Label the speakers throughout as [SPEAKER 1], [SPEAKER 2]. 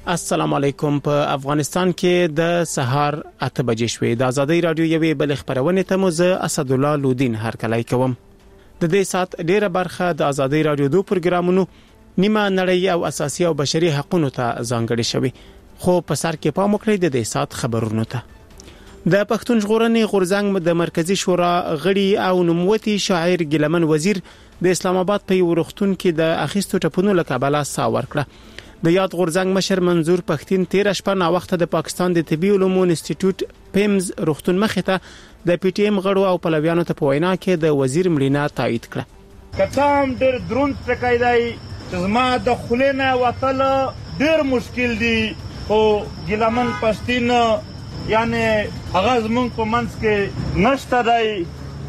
[SPEAKER 1] السلام علیکم. په افغانستان کې د سهار 8 بجې شوې. د آزادۍ رادیو یوې بل خبرونه ته مو زه اسد الله لودین هرکلی کوم. د دې سات ډیره برخه د آزادۍ رادیو دو پروګرامونو نیمه نړۍ او اساسي او بشري حقوقو ته ځانګړي شوی. خو په سر کې پام وکړئ د دې سات خبرونو ته. د پښتون ژغورنې غورځنګ د مرکزی شورا غړي او نوموتي شاعر ګیلمن وزیر د اسلام آباد په ورختون کې د اخیستو ټپونو لکابلا ساور کړه. د یاد غورځنګ مشر منظور پښتين 13 شپه نا وخت د پاکستان د طبي علومو انسټیټیوټ پیمز روغتون مخې ته د پی ټی ایم غړو او پلویانو ته په وینا کې د وزیر مړینه تایید کړه.
[SPEAKER 2] کتام ډېر دروند ټکایدای چې زما د خلینه وتل ډېر مشکل دي او ګیلمن پښتين یعنی هغه زمونږ په منځ کې نشته دی.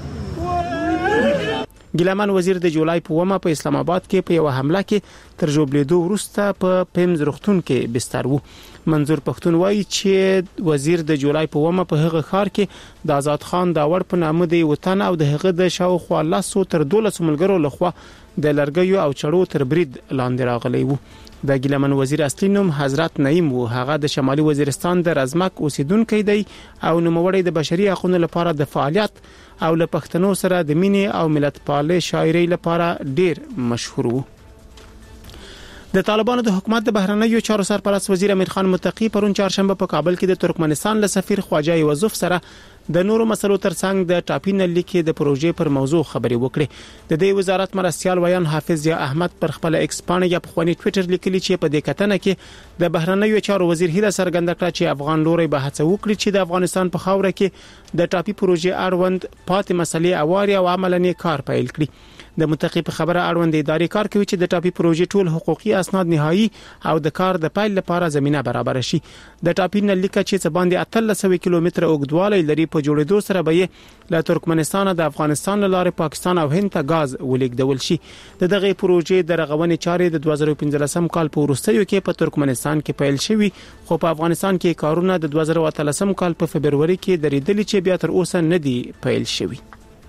[SPEAKER 1] ګیلمن وزیر د جولای په 1 په اسلام آباد کې په یو حمله کې تر جوړېدو وروسته په پیمز روغتون کې بستر وو. منظور پښتون وایي چې وزیر د جولای په 1 په هغه ښار کې د آزاد خان داور په نامه دی وطن او د هغه د شاوخوا 100 تر 12 ملګرو لخوا د لرګیو او چړو تر برید لاندې راغلی وو. د ګیلمن وزیر اصلي نوم حضرت نعیم وو. هغه د شمالي وزیرستان د رزمک اوسیدونکو دی او نوموړی د بشري حقوقو لپاره د فعالیت او له پښتنو سره د مینې او ملتپالې شاعرۍ لپاره ډیر مشهور وو. د طالبانو د حکومت د بهرنیو چارو سرپرست وزیر امیر خان متقی پرون چهارشنبه په کابل کې د ترکمنستان له سفیر خواجه یوسف سره د نورو مسلو ترڅنګ د ټاپین لیکې د پروژې پر موضوع خبرې وکړې. د دې وزارت مرستيال ویان حافظ یا احمد پر خپل ایکس پاڼه یا په خواني ټوئیټر لیکلي چې په دې کتنه کې د بهرنیو چارو وزیر هیله څرګنده کړه چې افغان لوري به هڅه وکړي چې د افغانستان په خاوره کې د ټاپی پروژې اړوند پاتې مسلې اواري او عملاً کار پیل کړي. د متقی په خبره اړوند ادارې کار کوي چې د ټاپی پروژې ټول حقوقي اسناد نهایی او د کار د پیل لپاره زمينه برابر شي. د ټاپی لیکه چې څه باندې 1300 کیلومتر اوږدوالی لري په جوړېدو سره به له ترکمنستان د افغانستان لاره پاکستان او هند ته غاز ولیږدول شي. دغه پروژې د رغونې چارې د 2015 کال په وروستیو کې په ترکمنستان کې پیل شوی، خو په افغانستان کې کارونه د 2013 کال په فبرवरी کې درېدلي چې بیا تر اوسه نه دی پیل شوی.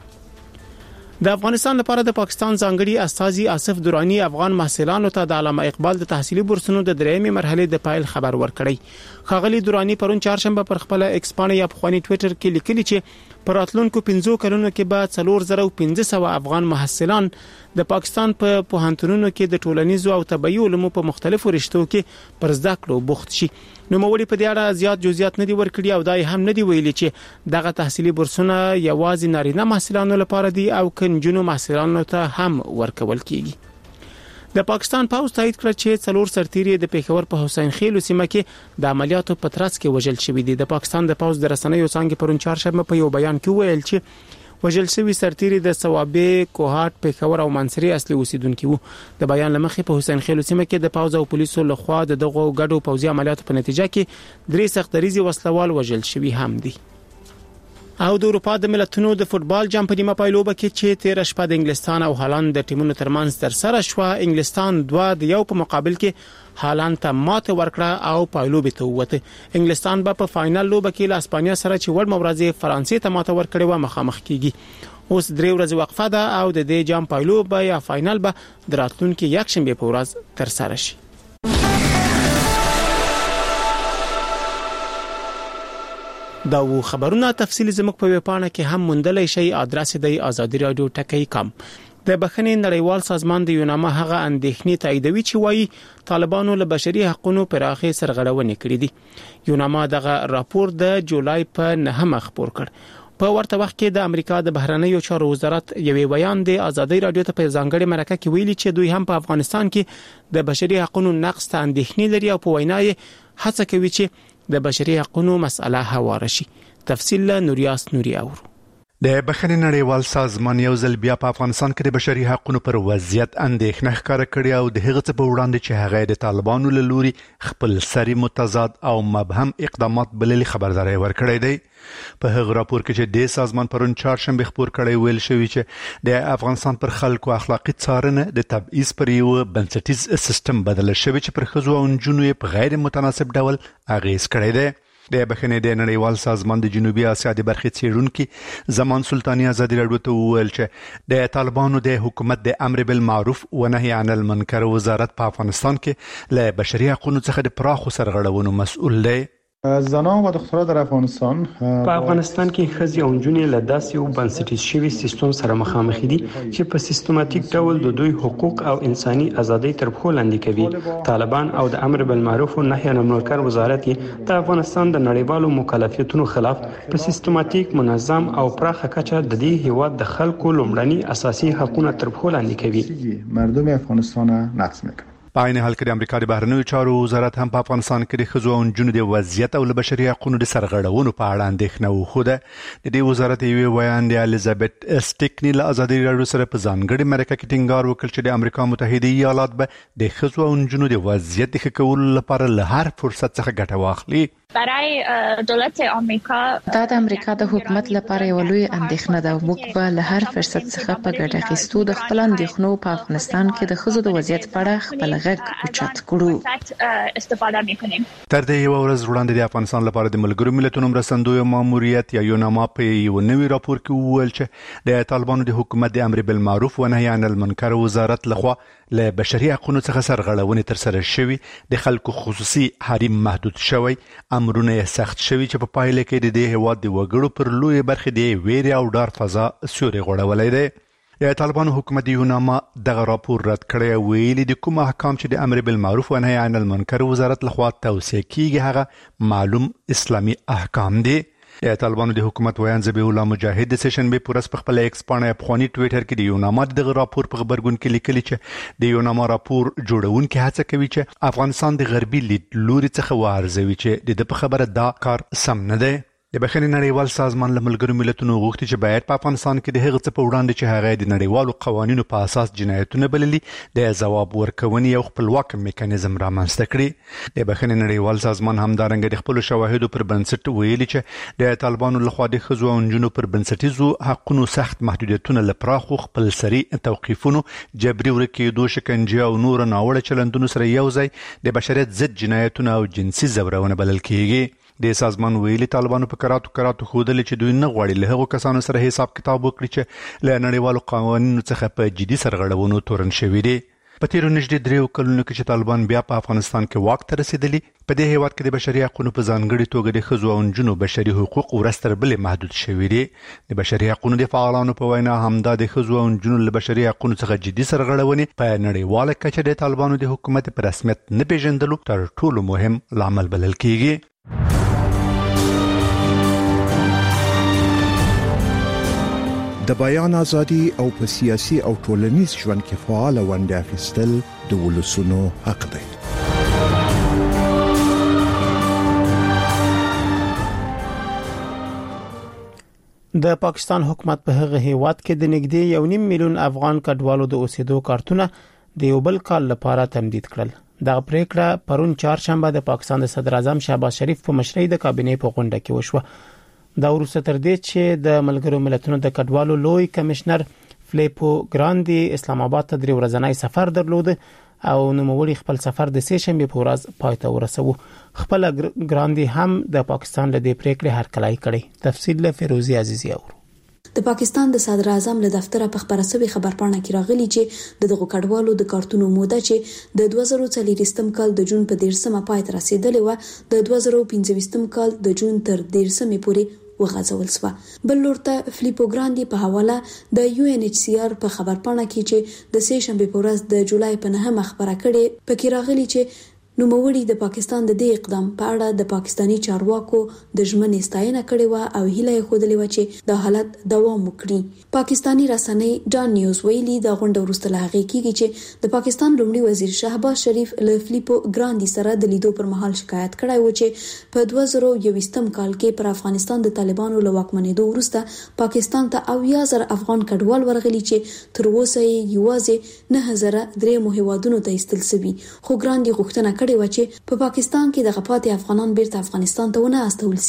[SPEAKER 1] د افغانستان لپاره د پاکستان ځانګړي استاذي آصف درانی افغان محصلانو ته د علامه اقبال د تحصیلي بورسونو د درېمې مرحله د پایل خبر ورکړی. خاغلی درانی پرون چهارشنبه پر خپل ایکس پاڼه یا په خواني ټوئیټر کې لیکلي چې پر راتلونکو 15 کلونو کې به 4500 افغان محصلان د پاکستان په پوهنتونونو کې د ټولنیزو او طبي علومو په مختلفو رشتو کې پر زده کړو بوخت شي. نو موري په دې اړه زیات جزئیات نه دي ورکړي او دای هم نه دی ویلي چې دغه تحصیلي بورسونه یوازې نارینه محصلانو لپاره دي او کنجونو محصلانو ته هم ورکول کیږي. د پاکستان پوز تایید کړ چې څلور سرتیري د پیښور په حسین خیل سیمه کې د عملیاتو په ترڅ کې وژل شوی دي. د پاکستان د پوز د رسنیو څنګه پرون چهارشنبه په یو بیان کې ویل چې وژل شوی سرتیري د ثوابه کوهات پیښور او منصري اصلي اوسیدونکو وو. د بیان لمخې په حسین خیل سیمه کې د پوز او پولیسو لخوا دغه غډو پوزي عملیاتو په نتیجه کې درې سختریزي وسلوال وژل شوی هم دي. او د اروپا د ملتونو د فوتبال جام په نیمه پایلوبه کې چې 13 شپه د انګلستان او هالند د ټیمونو ترمنځ تر سره شو. انګلستان 2-1 په مقابل کې هالند ته ماته ورکړه او پایلوبه ته وته. انګلستان به په فائنل لوبه کې له اسپانیا سره چې وړ مبارزه فرانسې ته ماته ورکړي و مخامخ کیږي. اوس 3 ورځې وقفه ده او د دې جام پایلوبه یا فائنل به دراتلونکو یک شنبه په ورځ تر سره شي. دا و خبرونه تفصیلی زموږ په ویبپاڼه کې هم موندلای شئ. ادرس دی azadi.radio.com. د بخښنې نړیوال سازمان د یونامه هغه اندېښنې تاییدوي چې وایي طالبانو له بشري حقوقو پراخه سرغړونې کړې دي. یونامه دغه راپور د جولای په 9 خبر کړ. په ورته وخت کې د امریکا د بهرنیو چارو وزارت یوې بیان د آزادۍ رادیو ته په ځانګړي مرکه کې ویلي چې دوی هم په افغانستان کې د بشري حقوقو نقض ته اندېښنې لري او په وینا یې هڅه کوي چې د بشري حقوقو مسأله هواره شي. تفصیل له نوریاس نوري اورو.
[SPEAKER 3] د بخښنې نړیوال سازمان یو ځل بیا په افغانستان کې د بشري حقوقو پر وضعیت اندېښنه ښکاره کړې او د هغه څه په وړاندې چې هغه د طالبانو له لوري خپل سری متضاد او مبهم اقدامات بللي خبرداري ورکړې دی. په هغه راپور کې چې د سازمان پرون چهارشنبه خبر کړی ویل شوی چې د افغانستان پر خلکو اخلاقی څارنه د تبعیض پر یو بنسټیز سیستم بدل شوی چې پر ښځو او نجونو په غیر متناسب ډول اغیز کړی دی. د بخښنې د نړیوال سازمان د جنوبي اسیا د برخې څېړونکي زمان سلطاني ازادي راډیو ته وویل چې د طالبانو د حکومت د امر بالمعروف و نهي عن المنکر وزارت په افغانستان کې له بشري حقوقو څخه د پراخو سرغړونو مسؤل دی.
[SPEAKER 4] زنان و دختران در افغانستان
[SPEAKER 5] په افغانستان کې ښځې او نجونې له داسې یو بنسټیز شوي سیستم سره مخامخ دي چې په سیستماتیک ډول د دوی حقوق او انساني ازادۍ تر پښو لاندې کوي. طالبان او د امر بالمعروف و نهي عن المنکر وزارت د افغانستان د نړیوالو مکلفیتونو خلاف په سیستماتیک منظم او پراخه کچه د دې هیواد د خلکو لومړني اساسي حقوقونه تر پښو لاندې کوي.
[SPEAKER 4] مردم افغانستان نقض میکنه.
[SPEAKER 3] په عین حال کې د امریکا د بهرنیو چارو وزارت هم په افغانستان کې د ښځو او نجونو د وضعیت او بشري حقوقو د سرغړونو په اړه اندېښنه وښوده. د دې وزارت یو بیان د الیزابت اسټیکنی له ازادي راډیو سره په ځانګړي مرکه کې ټینګار وکړ چې د امریکا متحده ایالات به د ښځو او نجونو د وضعیت ښه کولو لپاره له هر فرصت څخه ګټه واخلي.
[SPEAKER 6] برای دولت آمریکا
[SPEAKER 7] دا د امریکا د حکومت لپاره یو لوی اندېښنه ده. موږ به له هر فرصت څخه په ګټه اخیستو د خپل اندېښنو په افغانستان کې د ښځو د وضعیت په اړه خپل غږ اوچت کړو.
[SPEAKER 6] استفاده می‌کنیم.
[SPEAKER 3] تر دې یو ورځ وړاندې د افغانستان لپاره د ملګرو ملتونو مرستندوی ماموریت یا یوناما په یو نوي راپور کې وویل چې د طالبانو د حکومت د امر بالمعروف و نهي عن المنکر وزارت لخوا له بشري حقوقو څخه سرغړونې تر سره شوي، د خلکو خصوصي حریم محدود شوی، امرونه سخت شوي چې په پایله کې د دې هیواد د وګړو پر لوی برخې د ویرې او ډار فضا سیوري غوړولې ده. د طالبانو حکومت یوناما دغه راپور رد کړی او ویلي د کوم احکام چې د امر بالمعروف و نهي عن المنکر وزارت لخوا توصیه کیږي هغه معلوم اسلامي احکام دي. د طالبانو د حکومت ویان ذبیح الله مجاهد د سیشن به پورس په خپل ایکس باندې افغاني ټوئیټر کې د یوناما دغه راپور په خبرګون کې لیکلي چې د یوناما راپور جوړونکي هڅه کوي چې افغانستان د غربي لیدلوري څخه وارزوي چې د په خبره دا کار سم نه دی. د بخښنې نړیوال سازمان له ملګرو ملتونو غوښتي چې باید په افغانستان کې د هغه څه په وړاندې چې هغه د نړیوالو قوانینو په اساس جنایتونه بللي د ځواب ورکونې یو خپلواک میکانیزم رامنځته کړي. د بخښنې نړیوال سازمان همدارنګه د خپل شواهدو پر بنسټ ویلي چې د طالبانو لخوا د ښځو او نجونو پر بنسټیزو حقوقو سخت محدودیتونه لپاره خپل سری توقیفونو، جبري ورکېدو، شکنجه او نور ناوړه چلندونو سره یو ځای د بشریت ضد جنایتونه او جنسي زورونه بلل کیږي. د سازمان ویلي طالبانو په کراتو خودل چې دوی نه غواړي له هغو کسانو سره حساب کتاب وکړي چې له نړیوالو قوانینو څخه په جدي سرغړونو تورن شوي دي. په تیرو نږدې 3 کلونو کې چې طالبان بیا په افغانستان کې واک ته رسیدلي، په دې هیواد کې د بشري حقوقو په ځانګړي توګه د ښځو او نجونو بشري حقوق ورستر بلې محدود شوي دي. د بشري حقوقو د فعالانو په وینا همدا د ښځو او نجونو له بشري حقوقو څخه جدي سرغړونې په نړیواله کچه د طالبانو د حکومت په رسمیت نه پیژندلو تر ټولو مهم لامل بلل کیږي.
[SPEAKER 8] د بیان ازادي او په سیاسي او ټولنیز ژوند کې فعال ونډه اخیستل د ولسونو حق دی.
[SPEAKER 1] د پاکستان حکومت په هغه هیواد کې د نږدې 1.5 میلیون افغان کډوالو د اوسېدو کارتونه د یو بل کال لپاره تمدید کړل. دا پریکړه پرون چهارشنبه د پاکستان د صدر اعظم شهباز شریف په مشرۍ د کابینې په غونډه کې وشوه. دا وروسته تر دې چې د ملګرو ملتونو د کډوالو لوی کمشنر فلیپو ګراندي اسلام آباد ته 3 ورځنی سفر درلود او نوموړي خپل سفر د سهشنبه په ورځ پای ته ورسوه. خپل ګراندي هم د پاکستان له دې پریکړې هرکلی کړي. تفصیل له فیروزی عزیزی اورو.
[SPEAKER 9] د پاکستان د صدر اعظم له دفتر په خبره سوي خبرپاڼه کې راغلي چې دغه کډوالو د کارتونو موده چې د 2024 کال د جون په 13مه پای ته رسیدلې و، د 2025 کال د جون تر 13مې پورې وغځول شو. بل لورته فلیپو ګراندي په حواله د UNHCR په خبرپاڼه کې چې د سهشنبه په ورځ د جولای په 9 خبره کړي، پکې راغلي چې نوموړي د پاکستان د دې اقدام په اړه د پاکستانی چارواکو د ژمنې ستاینه کړې و او هیله یې خوده لیوه چې د حالت دوام وکړي. پاکستانی رسنۍ ډان نیوز ویلي د غونډه وروسته له هغې کېږي چې د پاکستان لومړي وزیر شهباز شریف له فلیپو ګراندي سره د لیدو پر مهال شکایت کړی و چې په 2021 کال کې پر افغانستان د طالبانو له واکمنېدو وروسته پاکستان ته 80,000 افغان کډوال ورغلي چې تر اوسه یې یوازې 9,003 هیوادونو ته ایستل شوي. خو ګراندي غوښتنه کړې و چې په پاکستان کې د غپاتې افغانان بیرته افغانستان ته ونه استول شي.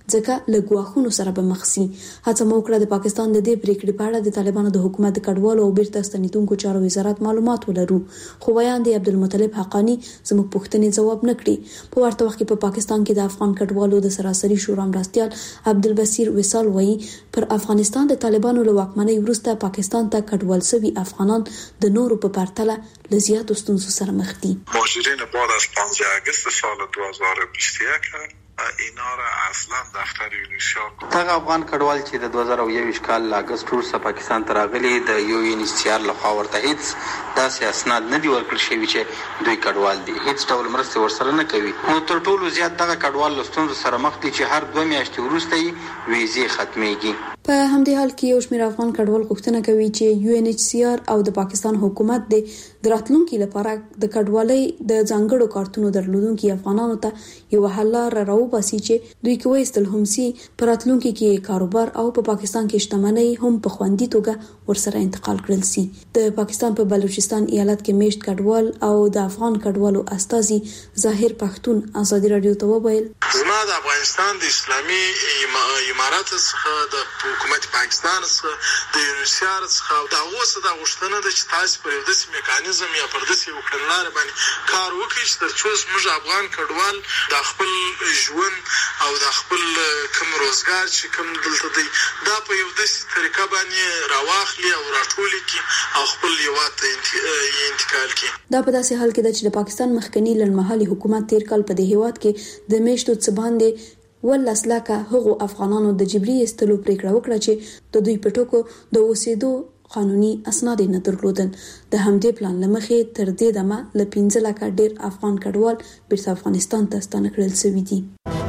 [SPEAKER 9] ځکه له ګواښونو سره به مخ شي. هڅه مو وکړه د پاکستان د دې پریکړې په اړه د طالبانو د حکومت د کډوالو او بیرته ستنیدونکو چارو وزارت معلومات ولرو، خو ویاند عبدالمطلب حقانی زموږ پوښتنې ځواب نکړي. په ورته وخت کې په پاکستان کې د افغان کډوالو د سراسري شورا مرستیال عبدالبصیر وصال وایي پر افغانستان د طالبانو له واکمنۍ وروسته پاکستان ته کډوال شوي افغانان د نورو په پرتله له زیاتو ستونزو سره مخ دي.
[SPEAKER 10] مهاجرین بعد از 15 آگوست سال 2021 اینا را اصلا دفتر یونیسیار
[SPEAKER 11] دغه افغان کډوال چې د 2021 کال اگست وروسته پاکستان ته راغلي د یونیسیار لخوا ورته هیڅ داسې اسناد نه دي ورکړل شوي چې دوی کډوال دي، هیڅ ډول مرسته ورسره نه کوي. نو تر ټولو زیات دغه کډوال له ستونزو سره مخ دي چې هر 2 میاشتې وروسته یې ویزې ختمېږي.
[SPEAKER 9] په همدې حال کې یو شمېر افغان کډوال غوښتنه کوي چې UNHCR او د پاکستان حکومت د راتلونکي لپاره د کډوالۍ د ځانګړو کارتونو درلودونکو افغانانو ته یو حل راوباسي چې دوی کوی استل هم سي په راتلونکي کې کاروبار او په پاکستان کې شتمنۍ هم په خوندي توګه ورسره انتقال کړل سي. د پاکستان په بلوچستان ایالت کې میشت کډوال او د افغان کډوالو استازي ظاهر پښتون ازادي رادیو ته وویل
[SPEAKER 10] زما د افغانستان د اسلامي امارات څخه د حکومت پاکستان څخه د یونیسیار څخه دا اوسه د غوښتنه د چې تاسو پر یو داسې میکانیزم یا پر داسې یو کړنلار باندې کار وکړئ چې ترڅو زموږ افغان کډوال د خپل ژوند او د خپل کوم روزګار چې کوم دلته دی دا په یو داسې طریقه باندې راواخلي او راټول کړي او خپل هیواد ته انتقال کړي.
[SPEAKER 9] دا په داسې حال کې ده چې د پاکستان مخکنی لړمحلي حکومت تیر کال په دې هیواد کې د میشتو څه باندې ولس لکه هغو افغانانو د جبري استلو پریکړه وکړه چې د دوی په ټکو د اوسېدو قانوني اسناد نه درلودل. د همدې پلان لمخې تر دې دمه ل 15 لکه ډیر افغان کډوال بیرته افغانستان ته ستانه کړل شوي دي.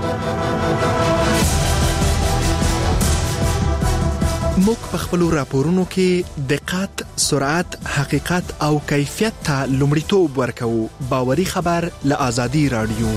[SPEAKER 12] موږ په خپل راپورونو کې دقت، سرعت، حقیقت او کیفیت ته لومړیتوب ورکوو. باوري خبر له آزادي رادیو.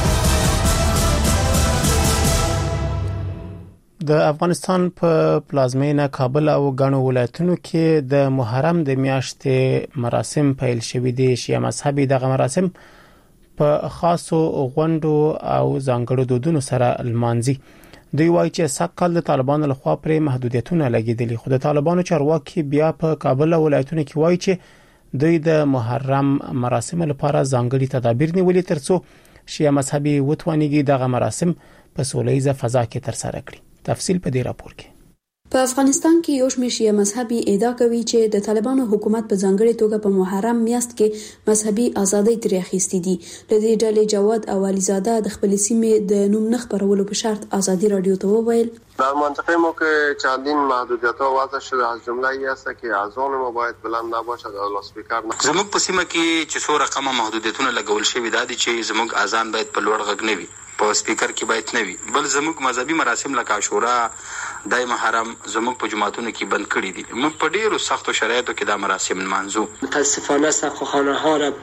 [SPEAKER 1] د افغانستان په پلازمینه کابل او غاڼو ولایتونو کې د محرم د میاشتې مراسم پیل شوې دي. شیعه مذهبي دغه مراسم په خاصو غونډو او ځانګړو دودونو سره لمانځي. دوی وایي چې سقل د طالبانو لخوا پر محدودیتونه لګیدلي، خو د طالبانو چارواکي بیا په کابل او ولایتونو کې وایي چې دوی د محرم مراسم لپاره ځانګړي تدابیر نیولي ترڅو شیعه مذهبي وتوانیږي دغه مراسم په سولهییزه فضا کې ترسره کړي. تفصیل په دې راپور کې.
[SPEAKER 9] په افغانستان کې یو شمېر شیعه مذهبي ادعا کوي چې د طالبانو حکومت په ځانګړي توګه په محرم میاشت کې مذهبي ازادۍ ترې اخیستې دي. د دې ډلې جواد او علیزاده د خپل سیمې د نوم نه خبرولو په شرط آزادی رادیو ته وویل
[SPEAKER 13] در منطقه ما که چندین محدودیت‌ها وضع شده از جمله ای است که اذان ما باید بلند نباشد او لاسپیکر نه.
[SPEAKER 11] زموږ په سیمه کې چې څو رقمه محدودیتونه لګول شوي دي چې زموږ اذان باید په لوړ غږ نه وي، په سپیکر کې باید نه وي. بل زموږ مذهبي مراسم لکه عاشورا، دای محرم زموږ په جماعتونو کې بند کړي دي. موږ په ډیرو سختو شرایطو کې دا مراسم نمانځو.
[SPEAKER 5] متاسفانه سقاخانه‌ها را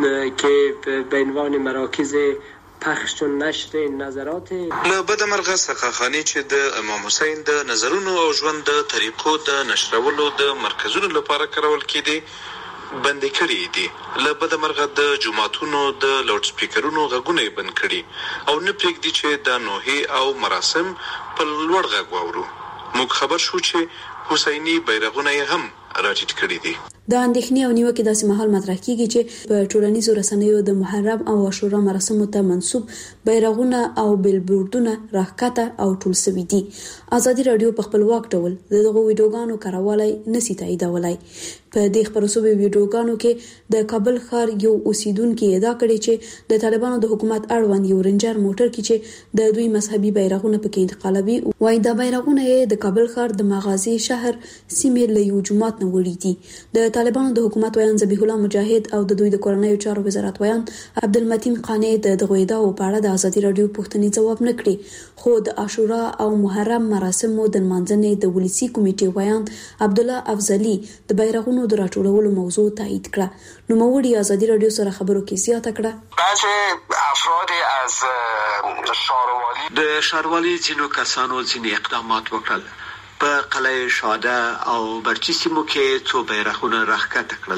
[SPEAKER 5] که به عنوان مراکز پخش و نشر نظرات
[SPEAKER 10] له بدمرغه سقاخانه چې د امام حسین د نظرونو او ژوند د طریقو د نشرولو د مرکزونو لپاره کارول کېدي بند کړي دي. له بدمرغه د جماعتونو د لاوډ سپیکرونو غږونه بند کړي او نه پرېږدي چې د نوحي او مراسم په لوړ غږ واورو. موږ خبر شو چې حسیني بیرغونه هم راټیټ کړي دي.
[SPEAKER 9] د اندېښنې او نیوکې داسې مهال مطرح کیږي چې په ټولنیزو رسنیو د محرم او عاشورا مراسمو ته منسوب بیرغونه او بیلبورډونه راښکته او ټول شوي دي. آزادي رادیو په خپلواک ډول دغه ویډیوګانو کارولای نسی تاییدولای. په دې خبرو سوي ویډیوګانو کې د کابل ښار یو اوسیدونکو ادعا کړې چې د طالبانو د حکومت اړوند یو رنجر موټر کې چې د دوی مذهبي بیرغونه پکې انتقالوي، وایي دا بیرغونه د کابل ښار د مغازي شهر سیمې له یو جماعت نه وړي دي. د طالبانو د حکومت ویان ذبیح الله مجاهد او د دوی د کورنیو چارو وزارت ویان عبدالمتین قانی د دغه ادعاو په اړه د آزادي رادیو پوښتنې ځواب نه کړي، خو د عاشورا او محرم مراسمو د لمانځنې د ولسی کمیټې ویان عبدالله افضلی د بیرغونو د راټولولو موضوع تایید کړه. نوموړي آزادي رادیو سره خبرو کې زیاته کړه
[SPEAKER 13] بعضی افراد از شاروالي
[SPEAKER 14] د شاروالي ځینو کسانو ځینې اقدامات وکړل. په قلعه شاده او برچی سیمو کې څو بیرغونه راښکته کړل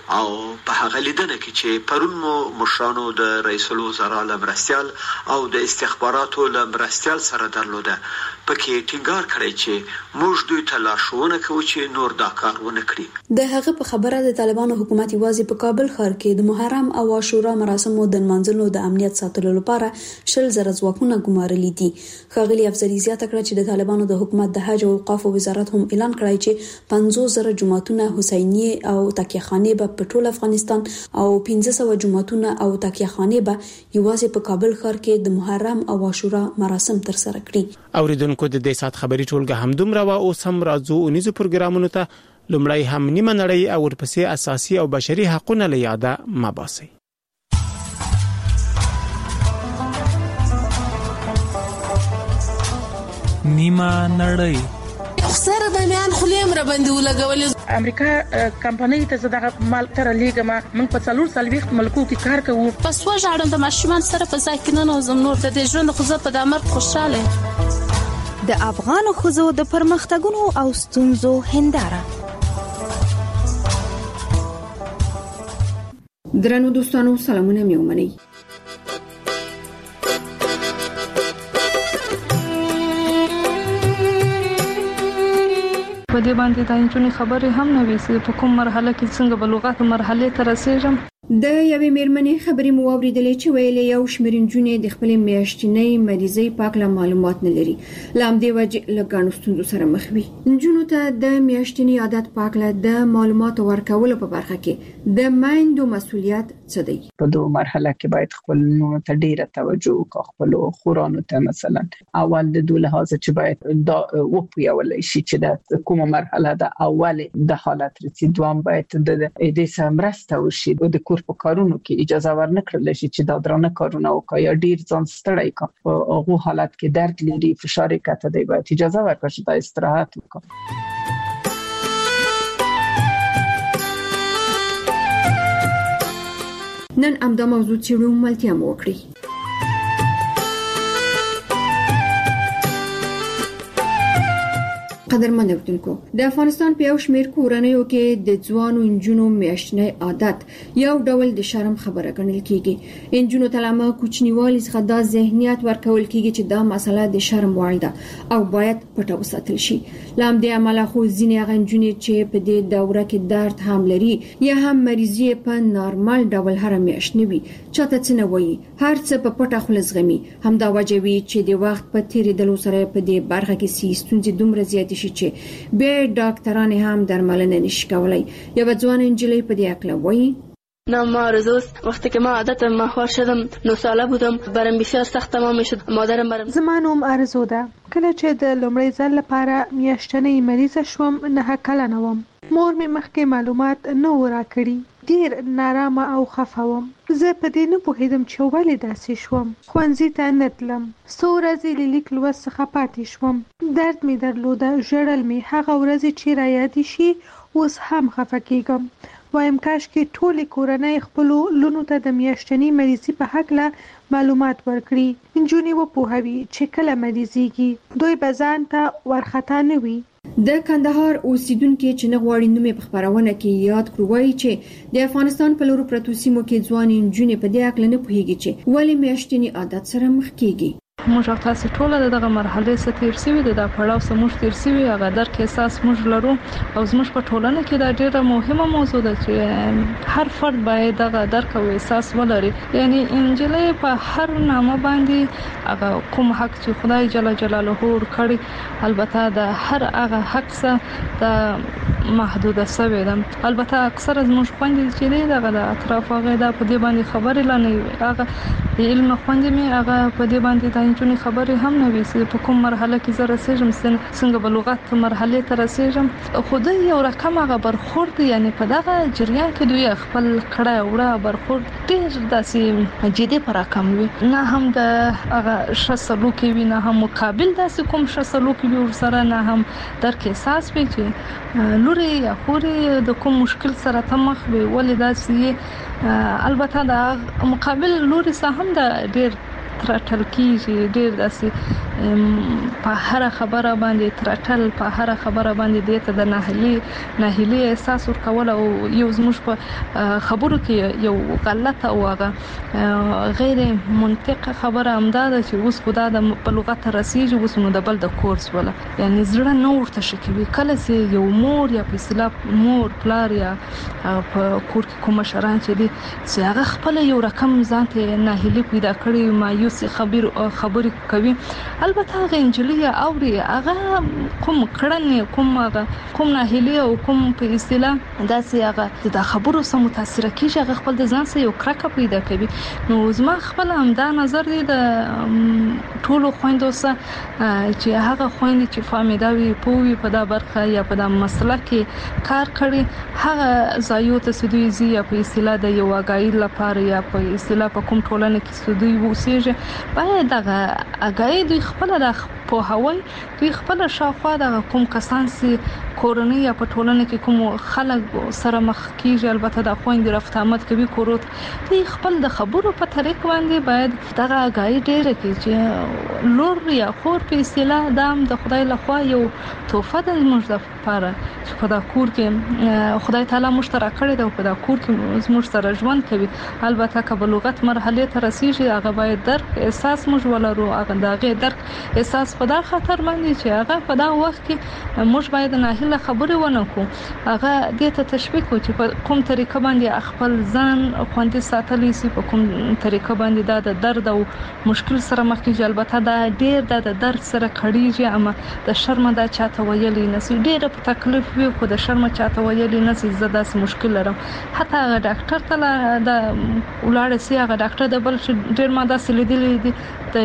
[SPEAKER 14] او په هغه لیدنه کې چې پرون مو مشرانو د رئیس الوزرا لمرستیال او د استخباراتو لمرستیال سره درلوده پکې ټینګار کړی چې موږ دوی ته لارښوونه کوو چې نور دا کار ونه کړي.
[SPEAKER 9] د هغه په خبره د طالبانو حکومت یوازې په کابل ښار کې د محرم او عاشورا مراسمو د منځلو د امنیت ساتلو لپاره 10,000 ځواکونه ګمارلي دي. ښاغلي افضلي زیاته کړه چې د طالبانو د حکومت د حج او اوقاف وزارت هم اعلان کړی چې 50,000 جماعتونه حسینیه او تکیهخانه په ټول افغانستان او 1500 جماعتونه او تکیهخانه به یوازې په کابل ښار کې د محرم او عاشورا مراسم تر سره کړي.
[SPEAKER 1] اوریدونکو د دې سات خبري ټولګه هم دومره وا او سم راځو اونیزو پروګرامونو ته لومړی هم نیمه نړۍ او ورپسې اساسي او بشري حقوقونه لیاده مباسي.
[SPEAKER 15] نیمه نړۍ
[SPEAKER 16] سره د میان خلیم را باندې ولګول
[SPEAKER 17] امریکا کمپنۍ ته زداغه مال تر لیګه من په 440 ملکو کې کار کوم
[SPEAKER 18] پس وژاړم د ماشومان سره په ځای کې نه نوزم نور د ژوند خو زه په دامر خوشاله
[SPEAKER 19] د افغان خوځو د پرمختګونو او ستونزو هنداره.
[SPEAKER 20] درنو دوستانو سلامونه میومنئ.
[SPEAKER 21] په دې باندې د انجونې خبرې هم نه وي چې په کوم مرحله کې څنګه بلوغات مرحله ته رسیږم.
[SPEAKER 20] د یوې میرمنې خبرې مو اوریدلې چې ویلې یو شمېر نجونې د خپل میاشتنۍ مریضۍ پاکله معلومات نه لري. لامدې وجه لګانو ستونزو سره مخ وي. نجونو ته د میاشتنۍ عادت پاکله د معلومات ورکولو په برخه کې د مایندو مسؤلیت څه دی؟
[SPEAKER 22] په دوه مرحله کې باید خپل نونو ته ډیره توجه وکړو. خپل خورانو ته مثلا اول د دوه لحاظ چې باید دا وپیول شي چې د کومه مرحله د اول د حالت رسید دوام باید د دې سمرسته وشي. د په کارونو کې اجازه ورنکړل شي چې دا درانه کارونه وکړي یا ډیر ځان ستړی کړي. په هغه حالت کې درد لري فشار کته دی باید اجازه ورکړي چې دا استراحت وکړي.
[SPEAKER 20] نن امدا موضوع چیرو ملتیا موکړي. قدرمن اوریدونکو د افغانستان په یو شمېر کورنیو کې د ځوانو انجونو میاشتنۍ عادت یو ډول د شرم خبره ګڼل کیږي. انجونو ته لامل کوچنیوالي څخه دا ذهنیت ورکول کیږي چې دا مسله د شرم وړ ده او باید پټه وساتل شي. لام دې عمله خو ځینې هغه انجونې چې په دې دوره کې درد هم لري یا هم مریضي په نارمال ډول هر میاشت نه وي چاته څه نه وایي هر څه په پټه خلص غمي. همدا وجه وی چې د وخت په تیریدلو سره په دې برخه کې ستونزې دومره زیاتې شي چې به ډاکټران هم درملنه نشي کولای. یو ځوان انجلۍ په دې اړه وایي
[SPEAKER 23] نام آرزوست. وقتی که ما عادتم ماهوار شدم 9 ساله بودم برام بسیار سخت تمام شد. مادرم برام
[SPEAKER 24] زما نوم آرزو ده. کله چې د لومړي ځل لپاره میاشتنۍ مریضه شوم 9 کلنه وم. مور مې مخکې معلومات نه و راکړي. ډیر نارامه او خفه وم. زه په دې نه پوهېدم چې ولې داسې شوم. ښوونځي ته نه تلم. څو ورځې له لیک لوست څخه پاتې شوم. درد مې درلوده. ژړل مې. هغه ورځې چې رایادې شي اوس هم خفه کېږم. وایم کاش کې ټولې کورنۍ خپلو لونو ته د میاشتنۍ مریضۍ په هکله معلومات ورکړي. نجونې وپوهوي چې کله مریضېږي دوی به ځان ته ورخطا نه وي.
[SPEAKER 20] د کندهار اوسیدونکو چې نه غواړي نوم په خبرونه کې یاد کړو وایي چې د افغانستان په لورو پرتو سیمو کې ځوان نجونې په دې اړه نه پوهیږي چې ولې میاشتنۍ عادت سره مخ کیږي.
[SPEAKER 21] موږ تاسو ټول دغه مرحله څخه تیر شوي د پړاو سموږ تیر شوي هغه درک احساس موږ لرو او زموږ په ټولنه کې دا ډیره مهمه موضوع ده چې هر فرد باید دغه درک او احساس ولري. یعنی انجلۍ په هر نامه باندې هغه کوم حق چې خدای جل جلاله ورکړي البته د هر هغه حق څخه د محدوده شوی ده. البته اکثر زموږ خويندې چې دغه د اطراف هغه د په دې باندې خبرې لنی هغه د علم خويندې مې هغه په دې باندې انجونې خبرې هم نه وي چې په کوم مرحله کې زه رسیږم څنګه بلوغت مرحله ته رسیږم. خو د یو رقم هغه برخورد یعنی په دغه جریان کې دوی خپل کړه وړه برخورد ډېر داسې جدي پر رقم وي. نه هم د هغه شسلوک وي نه هم مقابل داسې کوم شسلوک وي ورسره نه هم درک احساس وي چې لوري یا خوري د کوم مشکل سره تمخ وي ولې داسې البته د مقابل لوري سره هم د ډېر ترټل کیږي ډېر داسې په هر خبره باندې ترټل په هر خبره باندې دته د ناهیلي احساس ورکول او یو زموږ په خبرو کې یو غلطه او غیر منطقه خبره امداده چې اوس خدا د په لغت رسیږي اوس نو د بل د کورس ولا یعنی زړه نو ورته شکوي کله چې یو مور یا په اصطلاح مور پلار یا په کور کې کوم شران چې دي چې هغه خپل یو رقم ځانته ناهیلي پیدا کړي مایوس خبرې کوي البته هغه انجلیا اوري هغه کوم کړنې کوم ناهیلي او کوم په اصطلاح داسې هغه د خبرو سره متاثر کیږي هغه خپل د ځان سره یو کرکه پیدا کوي نو زما خپل همدا نظر دی د ټولو خويندو سره چې هغه خويندې چې فامیداوي پوي په دا برخه یا په دا مسله کې کار کړي هغه ځایو ته سدوي زی یا په اصطلاح د یو اگایي لپاره یا په اصطلاح په کوم ټولنه کې سدوي وسیږي باید دغه اگایي دوی خپل د په هوای دوی خپل شاوخوا د کوم کسان سي کورنۍ یا په ټولنه کې کوم خلک سره مخ کیږي البته د خويندې رفت آمد کوي کوروت دوی خپل د خبرو په طریق باندې باید دغه اگایي ډیره کې چې لور یا خور په اصطلاح دام د خدای لخوا یو تحفه د موږ لپاره چې په دا کور کې خدای تعالی مشترک کړی دا په دا کور کې موږ سره ژوند کوي البته که بلوغت مرحله ته رسیږي هغه باید درک احساس موږ ولرو هغه دغه درک احساس په دا خطر باندې چې هغه په دا وخت کې موږ باید ناهیله خبرې ونه کو هغه دې ته تشویق کو چې په کوم طریقه باندې خپل ځان خوندي ساتلی سي په کوم طریقه باندې دا د درد او مشکل سره مخ کیږي البته دا ډیر د درد سره کړيږي اما د شرم دا چاته ویلې نسي ډیر په تکلیف وي خو د شرم چاته ویلې نسي زدا سي مشکل لرم حتی هغه ډاکټر ته د ولاړ سي هغه ډاکټر د بل ډیر ماده سلیدلې دي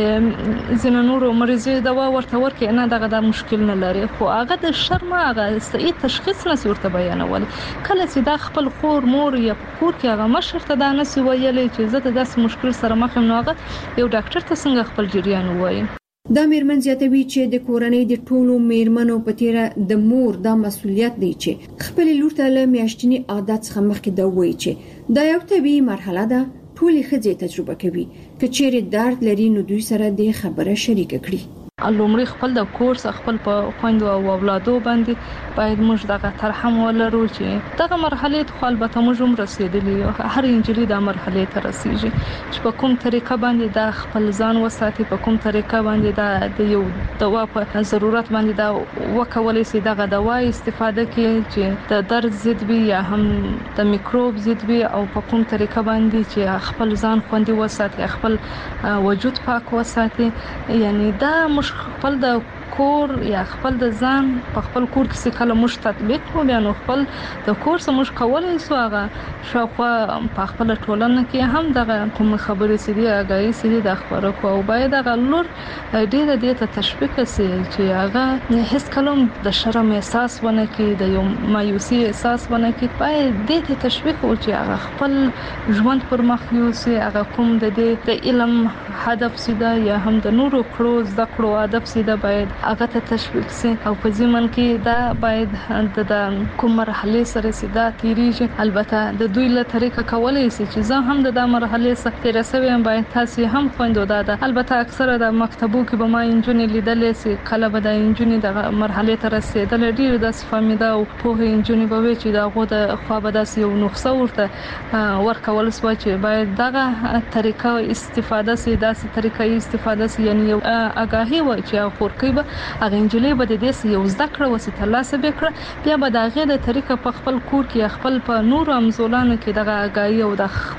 [SPEAKER 21] د زینونورو مریضي دوا ورته ورکې نه دغه د مشکل نه لري خو هغه د شرم هغه صحیح تشخیص نسی ورته بیانول کله چې د خپل خور مور یا کور کې هغه مشر ته دا نسی ویلې چې زه د داس مشکل سره مخ یم نو هغه یو ډاکټر ته څنګه خپل جریان وایي
[SPEAKER 20] دا میرمن زیاتوي چې د کورنۍ د ټولو میرمنو په تیره د مور دا مسولیت دی چې خپل لور ته له میاشتنی عادت څخه مخکې دا وایي چې دا یو طبيعي مرحله ده ټولې ښځې تجربه کوي که چیرې درد لري نو دوی سره د خبره شریک کړي
[SPEAKER 21] لومړی خپل د کورس خپل په خويندو او اولادو باندې باید موږ دغه ترحم ولرو چې دغه مرحله ته البته موږ هم رسیدلی هر انجلي د مرحله ته رسیږي چې په کوم طریقه باندې د خپل ځان وساتي په کوم طریقه باندې د یو دوا په ضرورت باندې دا وکولای شي دغه دوا استفاده کوي چې د درد ضد وي یا هم د میکروب ضد وي او په کوم طریقه باندې چې خپل ځان خوندي وساتي خپل وجود پاک وساتي یعنی دا خپل د کور یا خپل د ځان په خپل کور کې کله مش تطبیق کو بیا نو خپل د کور سره مش کولای سو هغه شاوخوا په خپل ټولنه کې هم دغه کوم خبرې سړي اگایي سړي د خبرو کو او باید هغه لور ډیره ډیره تشویق سي چې هغه هیڅ کلم د شرم احساس ونه کوي د یو مایوسي احساس ونه کوي باید دې تشویق او چې هغه خپل ژوند پر مخ یوسي هغه کوم د علم هدف سیده یا هم د نورو کړو زده کړو هدف سیده باید هغه ته تشویق سي او په ځمن کې دا باید د کوم مرحله سره سیده تیریږي البته د دوی له طریقه کولای شي چې زه هم د مرحله سره تیرسوي باید تاسو هم خويندو دا البته اکثره د مکتبو کې به ما انجونې لیدلې سي کله به د انجونې د مرحله ته رسیدل ډیر د فامیدا او په انجونې به چې دا غو د خو به د یو نقصه ورته ورکول سو چې باید دغه طریقه استفاده سي داسې طریقې استفاده سي یعنی یو اگاهي و چې خورکې به هغه انجلې به د دې یو زده کړه وسیته لاسه وکړه بیا به د هغه د طریقه په خپل کور کې خپل په نور امزولانو کې دغه اگاهي او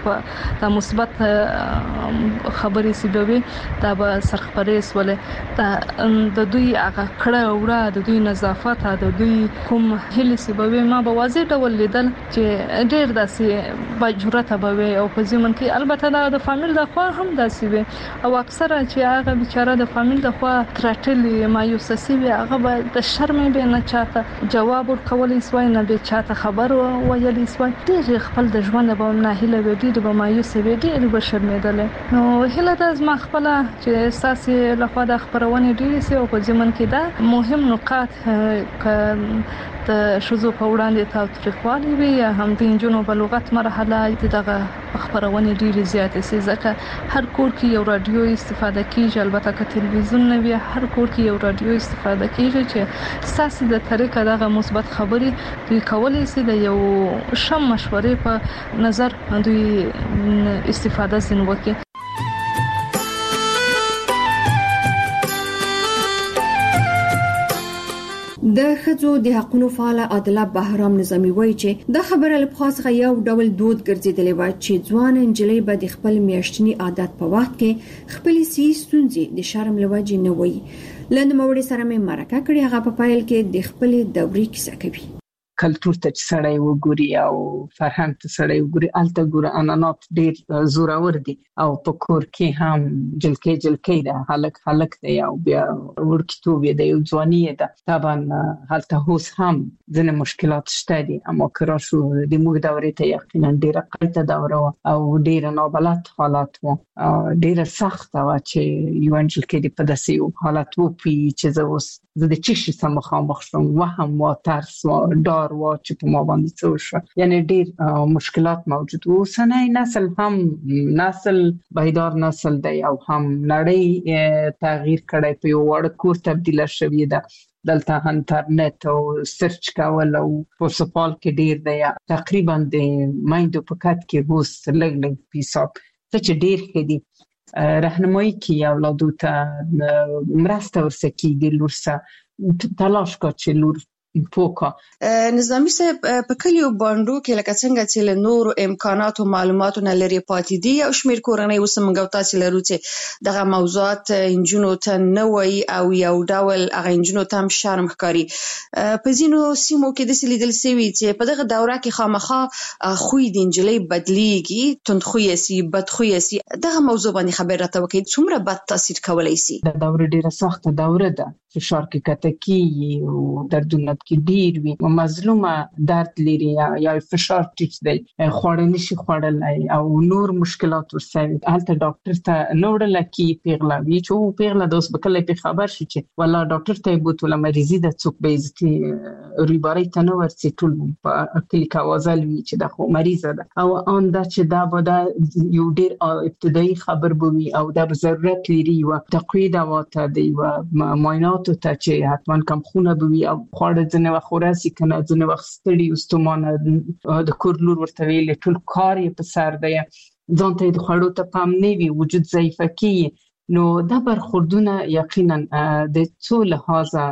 [SPEAKER 21] د مثبت خبرې سیبوي دا به سرخپرې سولې د دوی هغه کړه وړه د دوی نظافت د دوی کوم هلي سیبوي ما به واضح ډول لیدل چې ډېر داسې بجرته به او په ځمن کې البته د فامیل د خوا هم داسې وي او اکثره چې هغه بیچاره د فامیل د خوا ترټلی مایوسه وي هغه به د شرم به نه چاته جواب ورکولای سوای نه به چاته خبر ویلی سوای ډېر خپل د ژوند به نه هله وي ډېر به مایوسه وي ډېر به شرمېدل نو هله د زما خپل چې احساس له خوا د خبرونه ډېر سي او په ځمن کې دا مهم نقاط د شذو په وړاندې تاوتریخوالي وي هم د انجونو بلوغت مرحله دغه خبرونه ډېرې زیاتې سي ځکه هر کور کې یو رادیو استفاده کیږي البته که تلویزیون نه وي هر کور کې یو رادیو استفاده کیږي چې ساسي د طریقه دغه مثبت خبرې دوی کولای سي د یو شم مشورې په نظر دوی استفاده زین وکړي.
[SPEAKER 20] د ښځو د حقوقو فعال عادله بهرام نظامی وایي چې د خبره له خاصه یو ډول دود ګرځیدلی و چې ځوان انجلۍ به د خپل میاشتنی عادت په وخت کې خپل ستونزې د شرم لوجې نه وایي. لنډ موړي سره مې مرکه کړې هغه په پایل کې د خپل دورې کیسه کوي.
[SPEAKER 22] کلتور ته سړی وګوري او فرهنګ ته سړی وګوري الته ګوره انانات ډیر زورور دي او په کور کې هم جلکې ده هلک دی او بیا ورکتوب دی او ځواني ده طبعا هلته هوس هم ځنه مشکلات شته دي اما کرا شو د موږ دورې ته یقینا ډیره قیته دوره او ډیره نابلد حالات و ډیره سخت و چې یو انجلکې په داسې حالت و چې زه د چشي سم مخامخ شوم وهم و ترس و ډار و چې په ما باندې څه شو یعنی ډیر مشکلات موجود وو. اوسنی نسل هم نسل بیدار نسل دی او هم نړۍ تغییر کړی په یو وړ کور تبدیل شوی ده. دلته انټرنیټ او سرچ کول او په سپال کې ډیر دی تقریبا د مایندو په کټ کې اوس لګ پیساب چې ډیر خېدي راهنمایي کی اولادو ته مرسته ورسکیږي لورسه تلاش کا چې لور پوکا.
[SPEAKER 2] نظامی صاحب په کلیو باندو کې لکه څنګه چې له نور امکانات او معلوماتو نه لري پاتې دي او شمیر کورنۍ وسمنګو تاسو لرو چې دغه موضوعات انجونو ته نه وای او یو ډول هغه انجونو ته هم شرم ښکاري. په ځینو سیمو کې د سلیدل سوي چې په دغه دوره کې خامخا خوې د انجلۍ بدلیږي توندخوې سي بدخوې سي دغه موضوع باندې خبر راته وکړي څومره بد تاثیر کولای سي.
[SPEAKER 22] د دوره ډیره سخته دوره ده فشار کې کتکی او دردونه کې ډیر وي او مظلومه درد لري یا فشار ټیټ دی خوړل نشي خوړلای او نور مشکلات ورسره هلته ډاکټر ته نوړل کی پیغلاوی چې پیغلا دوس بکله په خبر شي چې والله ډاکټر ته بوتله مریضی د څوک به عزتي ریباري ته نو ورسي ټول په کلیک اوازل وی چې د خو مریضه ده او ان دا چې دا به یو ډیر ابتدایي خبر بوي او د ضرورت لري او تقوید واته دی او معاینات ته چې حتما کم خونه بوي او خوړه ځنه وخوراسي کنه ځنه وخت ستړي واستمانه د کور لور ورته ویل ټول کار یې په سر دی ځان ته د خوړو ته پام نه وي وجود ضعیفه کی نو دا برخوردونه یقینا د څو لحاظه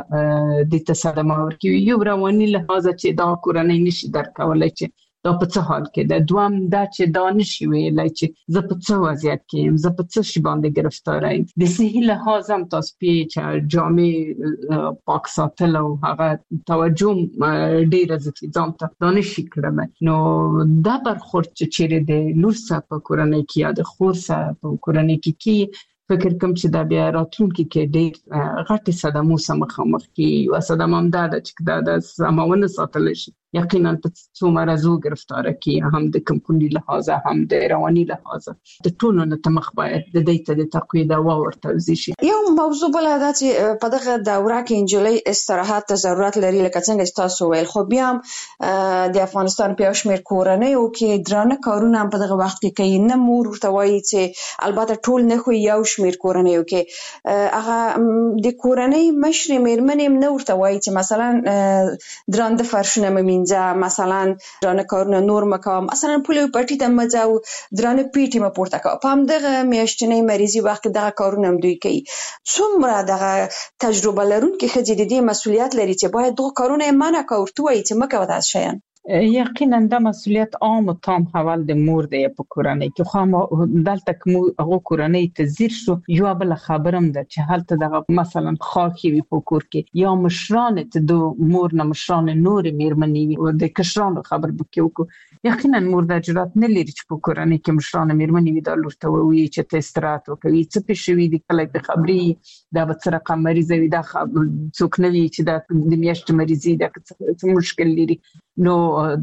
[SPEAKER 22] د تصادم ورکی یو رواني لحاظه چې دا کورنۍ نشي درکولای چې دا په څه حال کې ده دوام دا چې دا نشي ویلای چې زه په څه وضعیت کې یم زه په څه شي باندې گرفتار یم د صحي لحاظ هم تاسو په جامع پاک ساتل او هغه توجه ډیره ځان ته دا نشي کړم نو دا برخورد چې چیرې د لور سره په کورنۍ کې یا د خور سره په کورنۍ کې فکر کوم چې دا بیا راتلونکي کې ډېر غټي صدمو سره مخامخ کې او صدمه هم دا چې د سماونه ساتل شي یقینا په څو مرزو گرفتار کی هم د کمپونی لحاظه هم د رواني لحاظه د ټولو نه تمخ باید د دیت د تقوید او ورته شي.
[SPEAKER 2] یو موضوع بل دا چې په دغه دوره کې انجلۍ استراحت ته ضرورت لري لکه څنګه تاسو ویل خو بیا هم د افغانستان په شمیر کورنۍ او کې درانه کارونه په دغه وخت کې کوي نه مور ورته وایي چې البته ټول نه خو یو شمیر کورنۍ او کې هغه د کورنۍ مشر میرمنې نه ورته وایي چې مثلا درانه فرشونه مثلا درانه کارونه نور مکوم مثلا پولیو پټی ته مزاو درانه پیټي مپورته کوم په همدغه میاشتنۍ مریضي وخت دغه کارونه هم دوی کوي. څومره دغه تجربه لرونکي ښځې د دې مسؤلیت لري چې باید دغه کارونه منع کوي وایي چې مکه ودا شین
[SPEAKER 22] یقینا دا مسؤلیت عام او تام حواله د مور دی په کورنۍ کې خو دلته کوم هغه کورنۍ ته زیر شو یو بل خبرم ده چې حالت دغه مثلا خاخي وي په کور کې یا مشران ته د مور نه مشران نور میرمنې او د کشرانو خبر بکیو یقینا مور د جرأت نه لري چې په کورنۍ کې مشران میرمنې وي د لورته وي چې ته استراحت وکړي څه پېښوي د کله په خبري دا به څه رقم مریض وي دا څوک نه وي چې د میاشت مریضي دا څه مشکل لري نو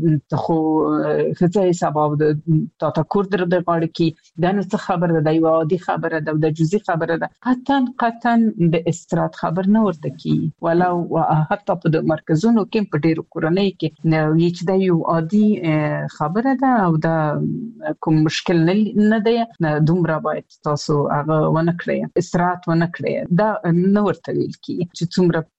[SPEAKER 22] خو خزه سبب د تفکر در د غاړه کې د نو څه خبره ده، یو عادي خبره ده، د جزئی خبره ده، قطعا د استراحت خبر نه ورته کی، ولو حتی په د مرکزونو کې په ډیرو کورنۍ کې نه چې د یو عادي خبره ده او دا کوم مشکل نه ده، دومره باید تاسو هغه ونه کړئ، استراحت ونه کړئ، دا نه ورته ویل کی چې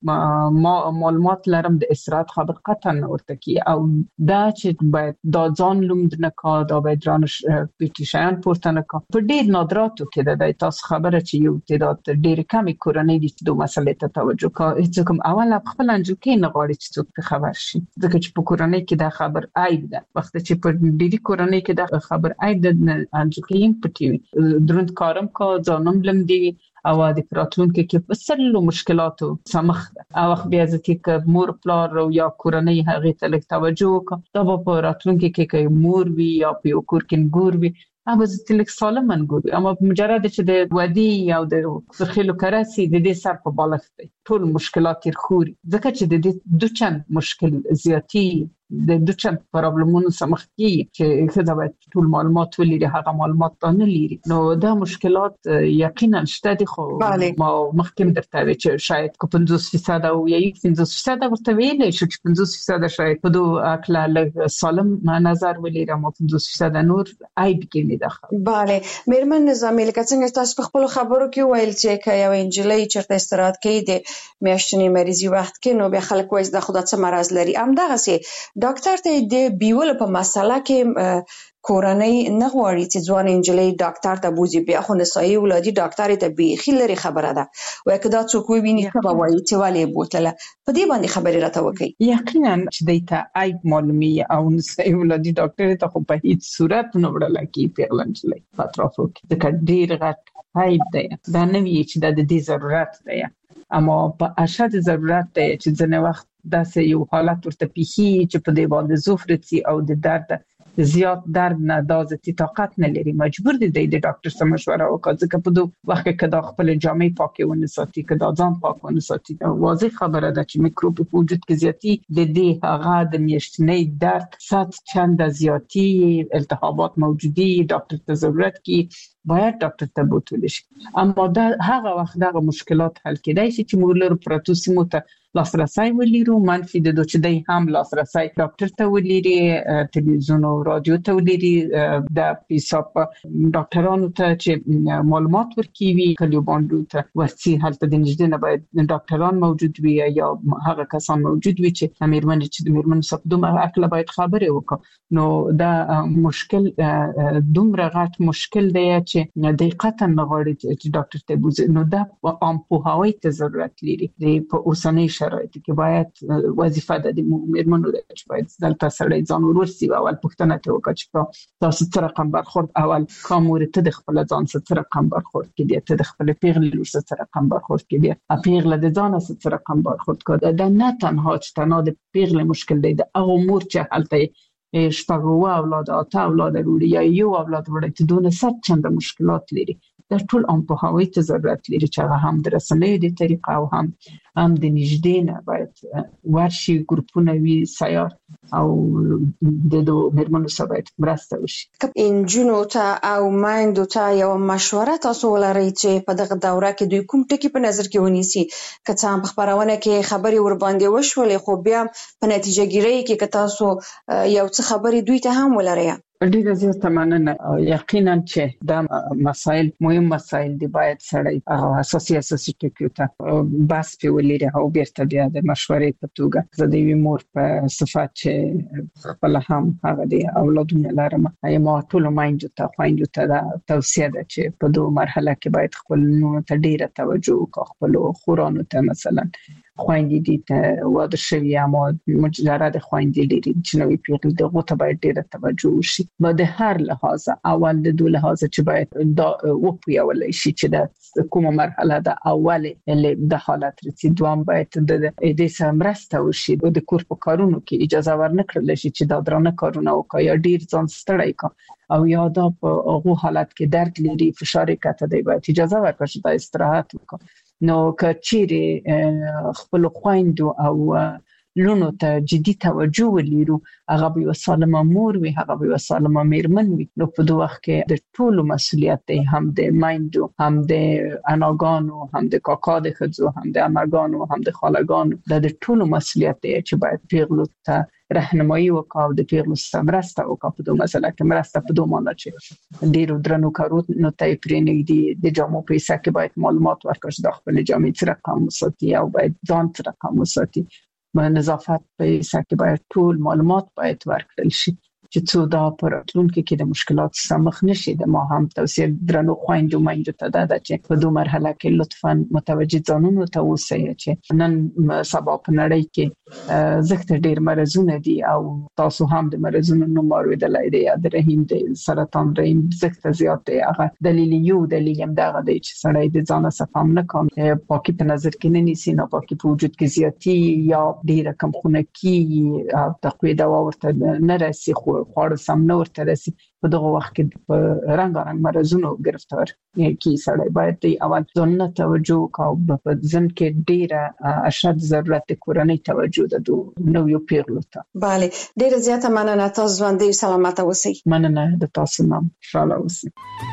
[SPEAKER 22] څومره معلومات لرم د استراحت خبر قطعا نه ورته کی، او دا چې باید دا ځان لومد نه کا، دا باید رانش پیټیشن پورته نه کا. په ډیر نادراتو کې د تاسو خبره چې یو تعداد ډیر کمی کورنۍ دي چې د مسلې ته توجه کوي، هیڅ کوم اول خپل انجو کې نه غواړي چې څوک خبر شي، ځکه چې په کورنۍ کې دا خبر عیب ده، وخت چې په ډیری کورنۍ کې دا خبر عیب ده انجو کې پټي دروند کارم کا ځانم لم دی او د راتلونکي کې په سلو مشکلاتو سمخ ده، او بیا ځکه چې مور پلار او یا کورنۍ هغه ته لږ توجه وکړي، دا په راتلونکي کې مور وي یا په کور کې ګور وي، هغه ځکه سالم منګور، اما مجرد چې د ودی او د فرخلو کراسي د دې سر په بالښت دی ټول مشکلات خوري، ځکه چې د دې دوچن مشکل زیاتی د دوچن پرابلمونو سمخ کی چې خزه باید ټول معلومات ولري، هغه معلومات نه لري، نو دا مشکلات یقینا شته دي. خو ما مخکې درته وی چې شاید 50% او یا 50% ورته ویلې شو چې 50% شاید په دوه اکلا لږ سالم نظر ولري، اما 50% نور عیب کې نه ده.
[SPEAKER 2] bale میرمن نظامی لکه څنګه تاسو په خپل خبرو کې ویل چې یو انجلۍ چرته استراحت کوي د میاشتنی مریضي وخت کې، نو بیا خلک وایي د خدای څخه مرز لري، ام دغه سي ډاکټر ته د بیول په مسله کې کورنۍ نه غواړي چې ځوان انجلۍ ډاکټر ته بوزي، بیا خو نسایي ولادي ډاکټر ته بیخي لري خبره ده، وای کدا څوک ویني څه وایي چې والي بوتله په دې باندې خبرې راته وکړي.
[SPEAKER 22] یقینا چې دیتا عیب معلومي او نسایي ولادي ډاکټر ته خو په هیڅ صورت نه وړل کی پیغلنجلې اطرافو کې د ډیر غټ عیب دی، دا نه وی چې د دې ضرورت دی، اما په اشد ضرورت دی چې ځنه وخت داسې یو حالت ورته پیخي چې په دې باندې زوفرتي او د درد زیات درد نه دازتي طاقت نه لري، مجبور دي د ډاکټر سره مشوره وکړي، ځکه په دوه وخت کې د خپل جامې پاکي ونه ساتي، کدا ځان پاک ونه ساتي، واضح خبره ده چې میکروب په وجود کې زیاتی د دې هغه د میاشتنۍ درد سات چند زیاتی التهابات موجودي، ډاکټر ته ضرورت کی باید ډاکټر ته بوتل شي، اما دا هغه وخت دغه مشکلات حل کېدای شي چې موږ له پروتوسیمو ته لاسرسي ولرو، منفي د دوه چې د هم لاسرسي ډاکټر ته ولري، تلویزیون او رادیو ته ولري، د حساب ډاکټرانو ته چې معلومات ورکوي، کلیو باندې ته ورسي هلته د نږدې نه باید ډاکټران موجود وي یا هغه کسان موجود وي چې میرمن چې د میرمن صفدوم اکله باید خبرې وکړي، نو دا مشکل دومره غټ مشکل دی چې دقیقاً غواړي چې ډاکټر ته بوزي، نو دا عام پوهاوی ته ضرورت لري په اوسنۍ شرایط کې، باید وظیفه د میرمنو ده چې باید دلته سړی ځان ورسي، اول پوښتنه ته وکړي چې تاسو څه رقم برخورد، اول کومور ته د خپل ځان څه رقم برخورد کې دي، ته د خپل پیغلې لور څه رقم برخورد کې دي، پیغله د ځان څه رقم برخورد کوي، دا نه تنها چې تنها د پیغلې مشکل دی، د هغه مور چې هلته شپږ اولاد اته اولاد وروړي یا یو اولاد وروړي چې دونه ست چند مشکلات لري، دا ټول ام په هوای ته ضرورت لري چې هغه هم د رسنیو د طریقه او هم د نږدې نه باید ورشي ګروپونه وي سیار او د میرمنو سره باید مرسته وشي.
[SPEAKER 2] انجونو ته او مایندو ته یو مشوره تاسو ولرئ چې په دغه دوره کې دوی کوم ټکي په نظر کې ونیسي، که څه هم په خبرونه کې خبري ور باندې وشولې، خو بیا په نتیجه ګیرۍ کې که تاسو یو څه خبري دوی ته هم ولرئ.
[SPEAKER 22] ډیره زیاته مننه. یقینا چې دا مسائل مهم مسائل دي، باید سړی اساسي ټکي ته بس په ولري او بیرته بیا د مشورې په توګه د دې مور په صفات چې خپل هم هغه دي اولادونه لرم، ایم ټول ماینځ ته خويندو ته دا توصیه ده چې په دوه مرحله کې باید خپل نو ته ډیره توجه وکړي، خپل خورانو ته مثلا خويندې دي ته واده شوی اما مجرد خويندې لري چې نوې پیغل دغه ته باید ډیره توجه وشي، به هر لحاظ اول د دوه لحاظ چې باید دا وپیول شي چې د کومه مرحله ده اول د حالت رسید، دوام باید د دې سمرسته وشي، د کور په کارونو کې اجازه ورنکړل شي چې دا درانه کارونه وکړي یا ډیر ځان ستړی کړي او یا دا په هغه حالت کې درد لري فشار کته دی، باید اجازه ورکړي چې استراحت وکړي. نو کچېره خپل خويندو او لونو ته جدي توجه ولرو، هغه به سالمه مور وي، هغه به سالمه میرمن وي. نو په دوه وخت کې د ټولو مسولیت دی، هم د مایندو، هم د اناګانو، هم د کاکا د خځو، هم د اماګانو، هم د خالګانو. د ټولو مسولیت دی چې باید پیغلو ته راهنمایي وکاو، د پیغلو سره مرسته وکاو په دوه مسله کې. مرسته په دوه معنی چې ډیرو درنو کارونو ته پرېنګدي، د جامو پیسې کې باید معلومات ورکړي، د خپل جامې سره رقم وساتي او باید ځان سره رقم وساتي. نظافت پیسې کې باید ټول معلومات باید ورکړل شي چې څو دا پر راتلونکي کې د مشکلات سره مخ نشي. د ما هم توصیه درنو خويندو مینځو ته ده چې په دوه مرحله کې لطفاً متوجه ځانونو ته اوسئ چې نن سبا په نړۍ کې زخت ډیر مرزونه دي او تاسو هم د مرزونو نومار ودلای دی. د رحم د سرطان رحم زخت زیات دی. هغه دلیل هم دا دی چې سړی د ځان صفام نه کوي، پاکي په نظر کې نه نیسي، نه پاکي په وجود کې زیاتی یا ډیر کم خونه کې او تقوی دوا ورته نه راسي، خواړه سم نه ورته راسي. په دغه وخت کې په رنگارنګ مرزونو گرفتار کی سړی باید د اول ځان توجه او په ځن کې ډیره اشد ضرورت کورنۍ توجه د نو یو پیغلو ته.
[SPEAKER 2] bale ډیره زیاته مننه، تاسو ژوندۍ سلامت اوسئ.
[SPEAKER 22] مننه د تاسو نام خوشاله اوسئ.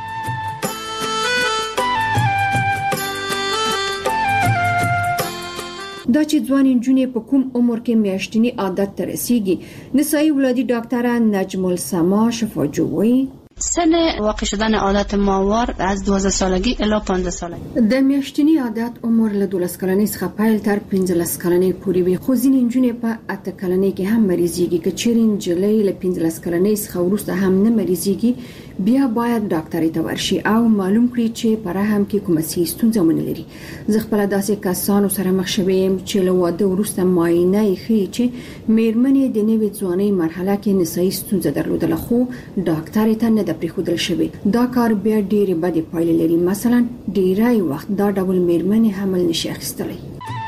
[SPEAKER 20] دا چې ځوان نجونې په کوم عمر کې میاشتنی عادت ته رسیږي، نسایي ولادي ډاکټره نجم السما شفاجوی
[SPEAKER 18] سن واقع شدن عادت ماهوار از 12 سالگی الی 15 سالگی.
[SPEAKER 20] د میاشتنی عادت عمر له 12 کلنۍ څخه پیل تر 15 کلنۍ پورې وي، خو ځینې نجونې په 8 کلنۍ کې هم مریضيږي. که چیرې نجلۍ له 15 کلنۍ څخه وروسته هم نه مریضيږي، بیا باید ډاکټر ته ورشي او معلوم کړي چې په رحم کې کومه ستونزه ونه لري. زه خپل داسې کسانو سره مخ شوم چې له واده وروسته معاینه یې ښیي چې میرمنې د نوې ځوانۍ مرحله کې نسایي ستونزه درلودله، خو ډاکټر ته نه د پریښودل شوی. دا کار بیا ډېرې بدې پایلې لري. مثلا ډېری وخت دا ډول میرمنې حمل نشي اخیستلی.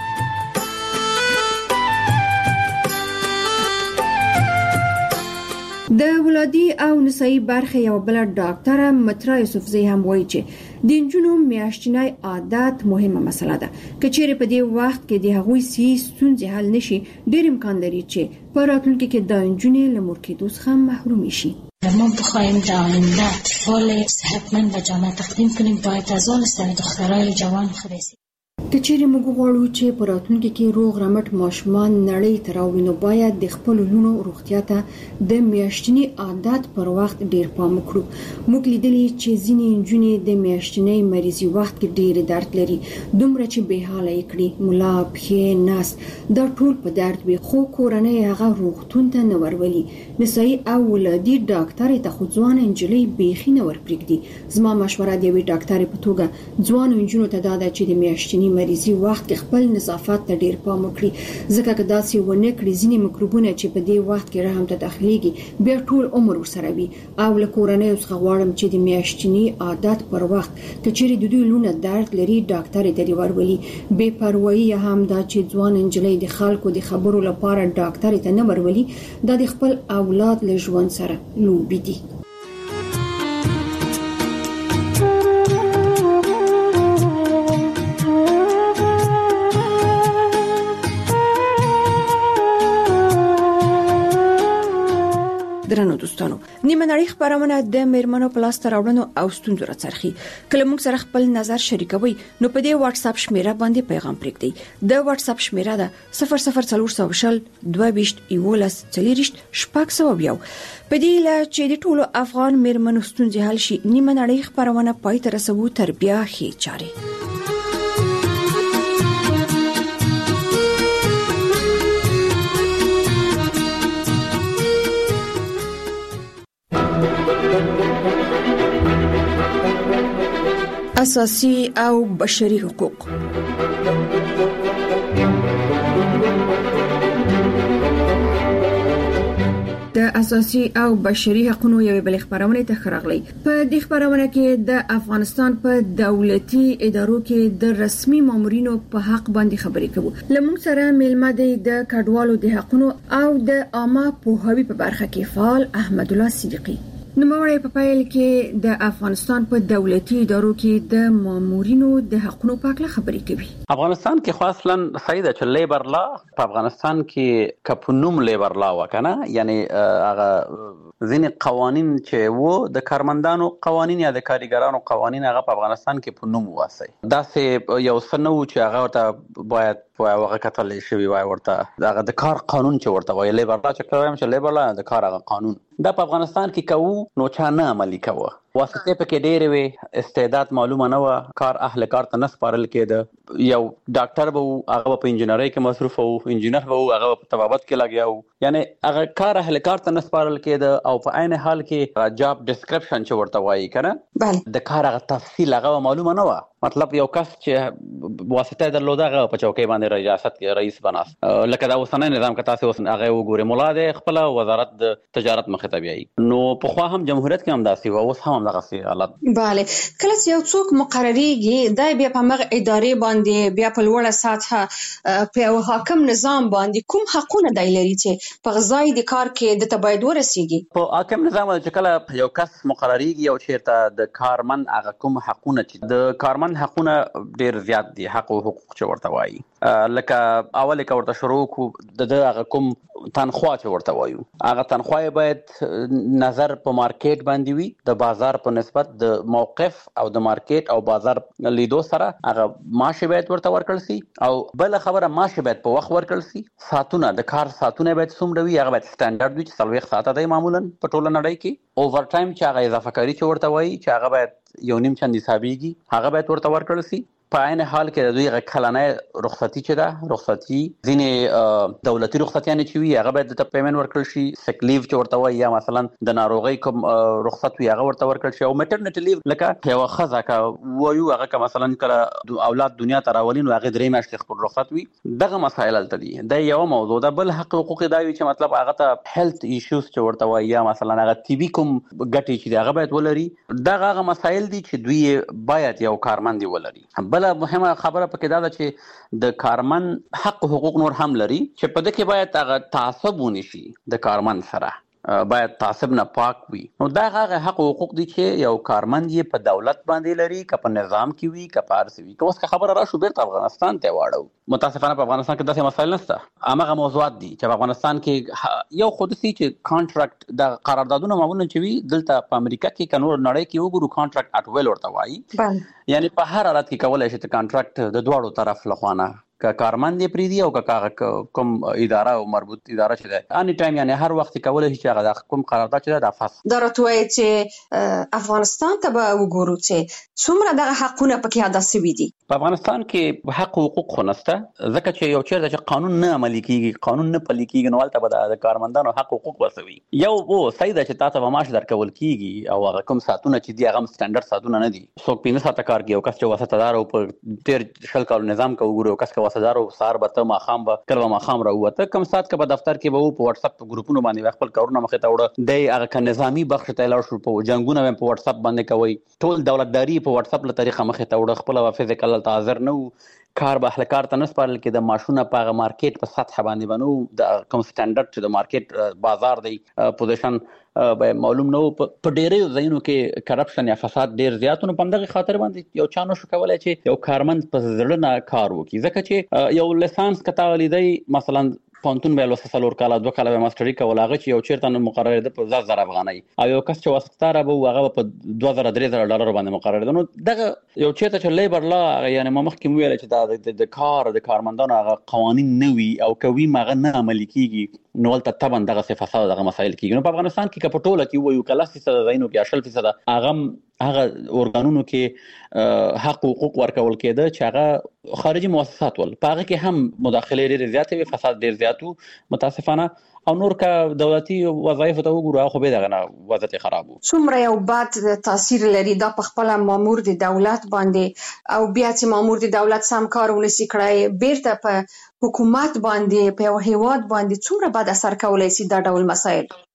[SPEAKER 20] د ولادي او نسایي برخه یو بل ډاکټر مترا یوسفزی هم وایي چې د نجونو میاشتنی عادت مهمه مسله ده. که چیرې په دې وخت کې د هغوی ستونزې حل نشي، ډېر امکان لري چې په راتلونکي کې د نجونې له مور کېدو څخه محروم شي.
[SPEAKER 3] ما بخوایم در آینده اطفال صحتمند و جامعه تقدیم کنیم، باید از آن سر دخترای جوان خرسیم.
[SPEAKER 20] که چیرې موږ غواړو چې په راتلونکي کې روغ رمټ ماشومان نړۍ ته راوړو، نو باید د خپل لونو روغتیا ته د میاشتنی عادت پر وخت ډیر پام وکړو. موږ لیدلي چې ځینې نجونې د میاشتنی مریضي وخت کې ډیر درد لري، دومره چې به حاله کړي، مولا، پښې، نس، دا ټول په درد وي، خو کورنۍ هغه روغتون ته نه ورولي. نسایي او ولادي ډاکټر ته خو ځوان نجلۍ بیخي نه ورپرېږدي. زما مشوره دی وی ډاکټر په توګه ځوان نجونو ته دا ده چې د میاشتنی مریضي وخت کې خپل نظافت ته ډیر پام وکړي، ځکه که داسې ونه کړي ځینې میکروبونه چې په دې وخت کې رحم ته داخليږي بیا ټول عمر ورسره وي. او له کورنۍ څخه غواړم چې د میاشتنی عادت پر وخت که چیرې د دوی لونه درد لري، ډاکټر ته دی ورولي. بے پروايي هم دا چې ځوان نجلۍ د خلکو د خبرو لپاره ډاکټر ته نه ورولي، دا د خپل اولاد له ژوند سره لوبي دي. درنو دوستانو، نیمه نړۍ خبرونه د میرمنو په لاس ته راوړنو او ستونزو راڅرخي. کله موږ سره خپل نظر شریکوي نو په دې واتس اپ شمیره باندې پیغام پرېږدئ. د واتس اپ شمیره ده 00420 22 11 40 شپږ. په دې لا چې د ټولو افغان میرمنو ستونزې حل شي، نیمه نړۍ خبرونه پای ته رسوو تر بیا ښې چارې. اساسي او بشري حقوق. د اساسي او بشري حقوقو یو بل خبرونه ته خراغلي. په دې خبرونه کې د افغانستان په دولتي ادارو کې د رسمي مامورینو په حق باندې خبرې کوو. لمون سره ملما د کډوالو د حقوقو او د عامه پوهاوی په برخه کې فعال احمد الله صدیقي. نوموړی په پیل کې د افغانستان په دولتي ادارو کې د مامورینو د حقوقو په اړه خبرې کوي.
[SPEAKER 11] افغانستان کې خو اصلا سیده چې لیبر لا په افغانستان کې کپنوم لیبر لا وکنه، یعنی هغه ځینې قوانین چې وو د کارمندانو قوانین یا د کارګرانو قوانین هغه په افغانستان کې په نوم واسي. دا سه یو سنو چې هغه ته باید هغه کتل شي وای ورته هغه د کار قانون چې ورته وای لیبر لا چې کوم چې لیبر لا د کار هغه قانون دا په افغانستان کې کوو نو چا نه عملي کوه. واسطه پکې ډېرې وي، استعداد معلومه نه و، کار اهل کار ته نه سپارل کېده. یو ډاکټر به هغه په انجینرۍ کې مصروف وو، انجینر به هغه په طبابت کې لګیا وو، یعنی هغه کار اهل کار ته نه سپارل کېده. او په عین حال کې جاب ډیسکرپشن چې ورته وایي کنه د کار هغه تفصیل هغه معلومه نه و. مطلب یو کس چې واسطه درلوده هغه په چوکۍ باندې ریاست کې رئیس بناست، لکه دا اوسنۍ نظام کې تاسو اوس هغه وګورئ مولا د خپل وزارت د تجارت مخې ته بیایي. نو په خو هم جمهوریت کې هم داسې و، اوس هم دغه سي حالت.
[SPEAKER 2] bale کله چې یو څوک مقرریږي دا بیا په مغ ادارې باندې بیا په لوړه سطح په یو حاکم نظام باندې کوم حقونه دی لري چې په غځای د کار کې د تبعید ورسیږي.
[SPEAKER 11] په حاکم نظام چې کله یو کس مقرریږي او چیرته د کارمن هغه کوم حقونه چې د کارمن حقونه ډیر زیات دي، حق او حقوق چې ورته وایي. لکه اول کې ورته شروع کو د هغه کوم تنخواه چې ورته وایو، هغه تنخواه باید نظر په مارکیټ باندې وي، د بازار په نسبت د موقف او د مارکیټ او بازار لیدو سره هغه معاش باید ورته ورکړل شي. او بل خبره معاش باید په وخت ورکړل شي. ساعتونه د کار ساعتونه باید څومره وي، هغه باید سټانډرډ وي چې 40 ساعته دی معمولا په ټوله نړۍ کې. اوور ټایم چې هغه اضافه کاری چې ورته وایي چې هغه باید یو نیم چند حسابيږي، هغه باید ورته ورکړل شي. په عین حال کې د دوی کلانه رخصتي چې ده، رخصتي ځینې دولتي رخصتیانه چې وي هغه باید د پیمنټ ورکړل شي. سیک لیو چې ورته وایي یا مثلا د ناروغۍ کوم رخصت وي هغه ورته ورکړل شي. او میټرنټی لیو لکه یو ښځه کا وایو هغه که مثلا کله اولاد دنیا ته راولي نو هغه 3 میاشتې خپل رخصت وي. دغه مسایل تل دي. دا یو موضوع ده. بل حق حقوق دا وي چې مطلب هغه ته هیلث ایشوز چې ورته وایي یا مثلا هغه ټي بي کوم ګټي چې هغه باید ولري. دغه مسایل دي چې دوی باید یو کارمند ولري. بل مهمه خبره پکې دا ده چې د کارمن حق او حقوق نور هم لري چې په دې کې باید هغه تعصب ونشي. د کارمن سره باید تعصب نه پاک وي. نو دا هغه حق او حقوق دي چې یو کارمند یې په دولت باندې لري، که په نظام کې وي، که په ارسي وي. که اوس خبره راشو بیرته افغانستان ته واړو، متاسفانه په افغانستان کې داسې مسایل نشته. هغه موضوعات دي چې په افغانستان کې یو خود سي چې کانټراکټ د قراردادونو معمولا چې وي دلته په امریکا کې کنور نړۍ کې وګورو کانټراکټ اټ ویل ورته وایي. یعنی په هر حالت کې کولای شي چې کانټراکټ د دواړو طرف لخوانه که کارمند یې پریدي او که کوم اداره او مربوط اداره چې ده اني ټایم یعنی هر وخت کولای شي چې هغه کوم قرارداد چې ده فاس
[SPEAKER 2] دا راټوي چې افغانستان ته به وګورو چې څومره دغه حقونه پکې ادا شوي دي.
[SPEAKER 11] په افغانستان کې حق او حقوق خو نشته، ځکه چې یو چیرته چې قانون نه عملي کیږي، قانون نه پلي کیږي، نو ولته به د کارمندانو حق او حقوق وسوي. یو وو سیده چې تاسو به معاش درکول کیږي او هغه کوم ساعتونه چې دی هغه سټانډرډ ساعتونه نه دي. څوک 15 ساعته کار کوي او کس چې وساتدار او په ډیر شل کال نظام کې وګورو کس کې وساتدار او سار به ته ماخام به کله ماخام راوته کم سات کې په دفتر کې به په واتس اپ ګروپونو باندې خپل کارونه مخې ته وړه دی. هغه ک نظامی بخش ته لاړ شو، په جنگونه په واتس اپ باندې کوي. ټول دولتداري په واتس اپ له طریقه مخې ته وړه، خپل فزیکل حاضر نه کار به اهل کار ته نسپارل کې د ماشونه په مارکیټ په سطح باندې بنو د کوم سټانډرډ چې د مارکیټ بازار دی پوزیشن به معلوم نو. په ډېرې ځایونو کې کرپشن یا فساد ډېر زیاتونه په دغه خاطر باندې یو چانو شو کولای چې یو کارمند په زړه نه کار وکړي، ځکه چې یو لیسانس کته ولیدای مثلا پونتون به لوسه 2 کاله به ماستری کول، هغه چې یو چیرته مقرره ده په 10000 افغانۍ او یو کس چې واسطه به هغه په 2000-3000 ډالر باندې مقرره ده. نو دغه یو چیرته چې لیبر لا یعنی ما مخکې ویل چې د کار د کارمندانو هغه قوانین نه وي او کوي مغه نه عملي کیږي، نو ولته طبعا دغه فساد دغه مسایل کیږي. نو په افغانستان کې کپټوله کې وایو کله 30% زینو کې 80% هغه اورګانونو کې حق او حقوق ورکول کېده چې هغه خارجي مؤسسات ول په هغه کې هم مداخله ډېر زیاته وي، فساد ډېر زیاتو متاسفانه. او نور کا دولتي وظایف ته وګورو خو به دغه نه وضعیت خراب وو.
[SPEAKER 2] څومره یو بد تاثیر لري دا په خپل مامور د دولت باندې او بیا چې مامور د دولت سم کار ونسي کړای بیرته په حکومت باندې په یو هیواد باندې څومره بد اثر کولای شي دا ډول مسایل.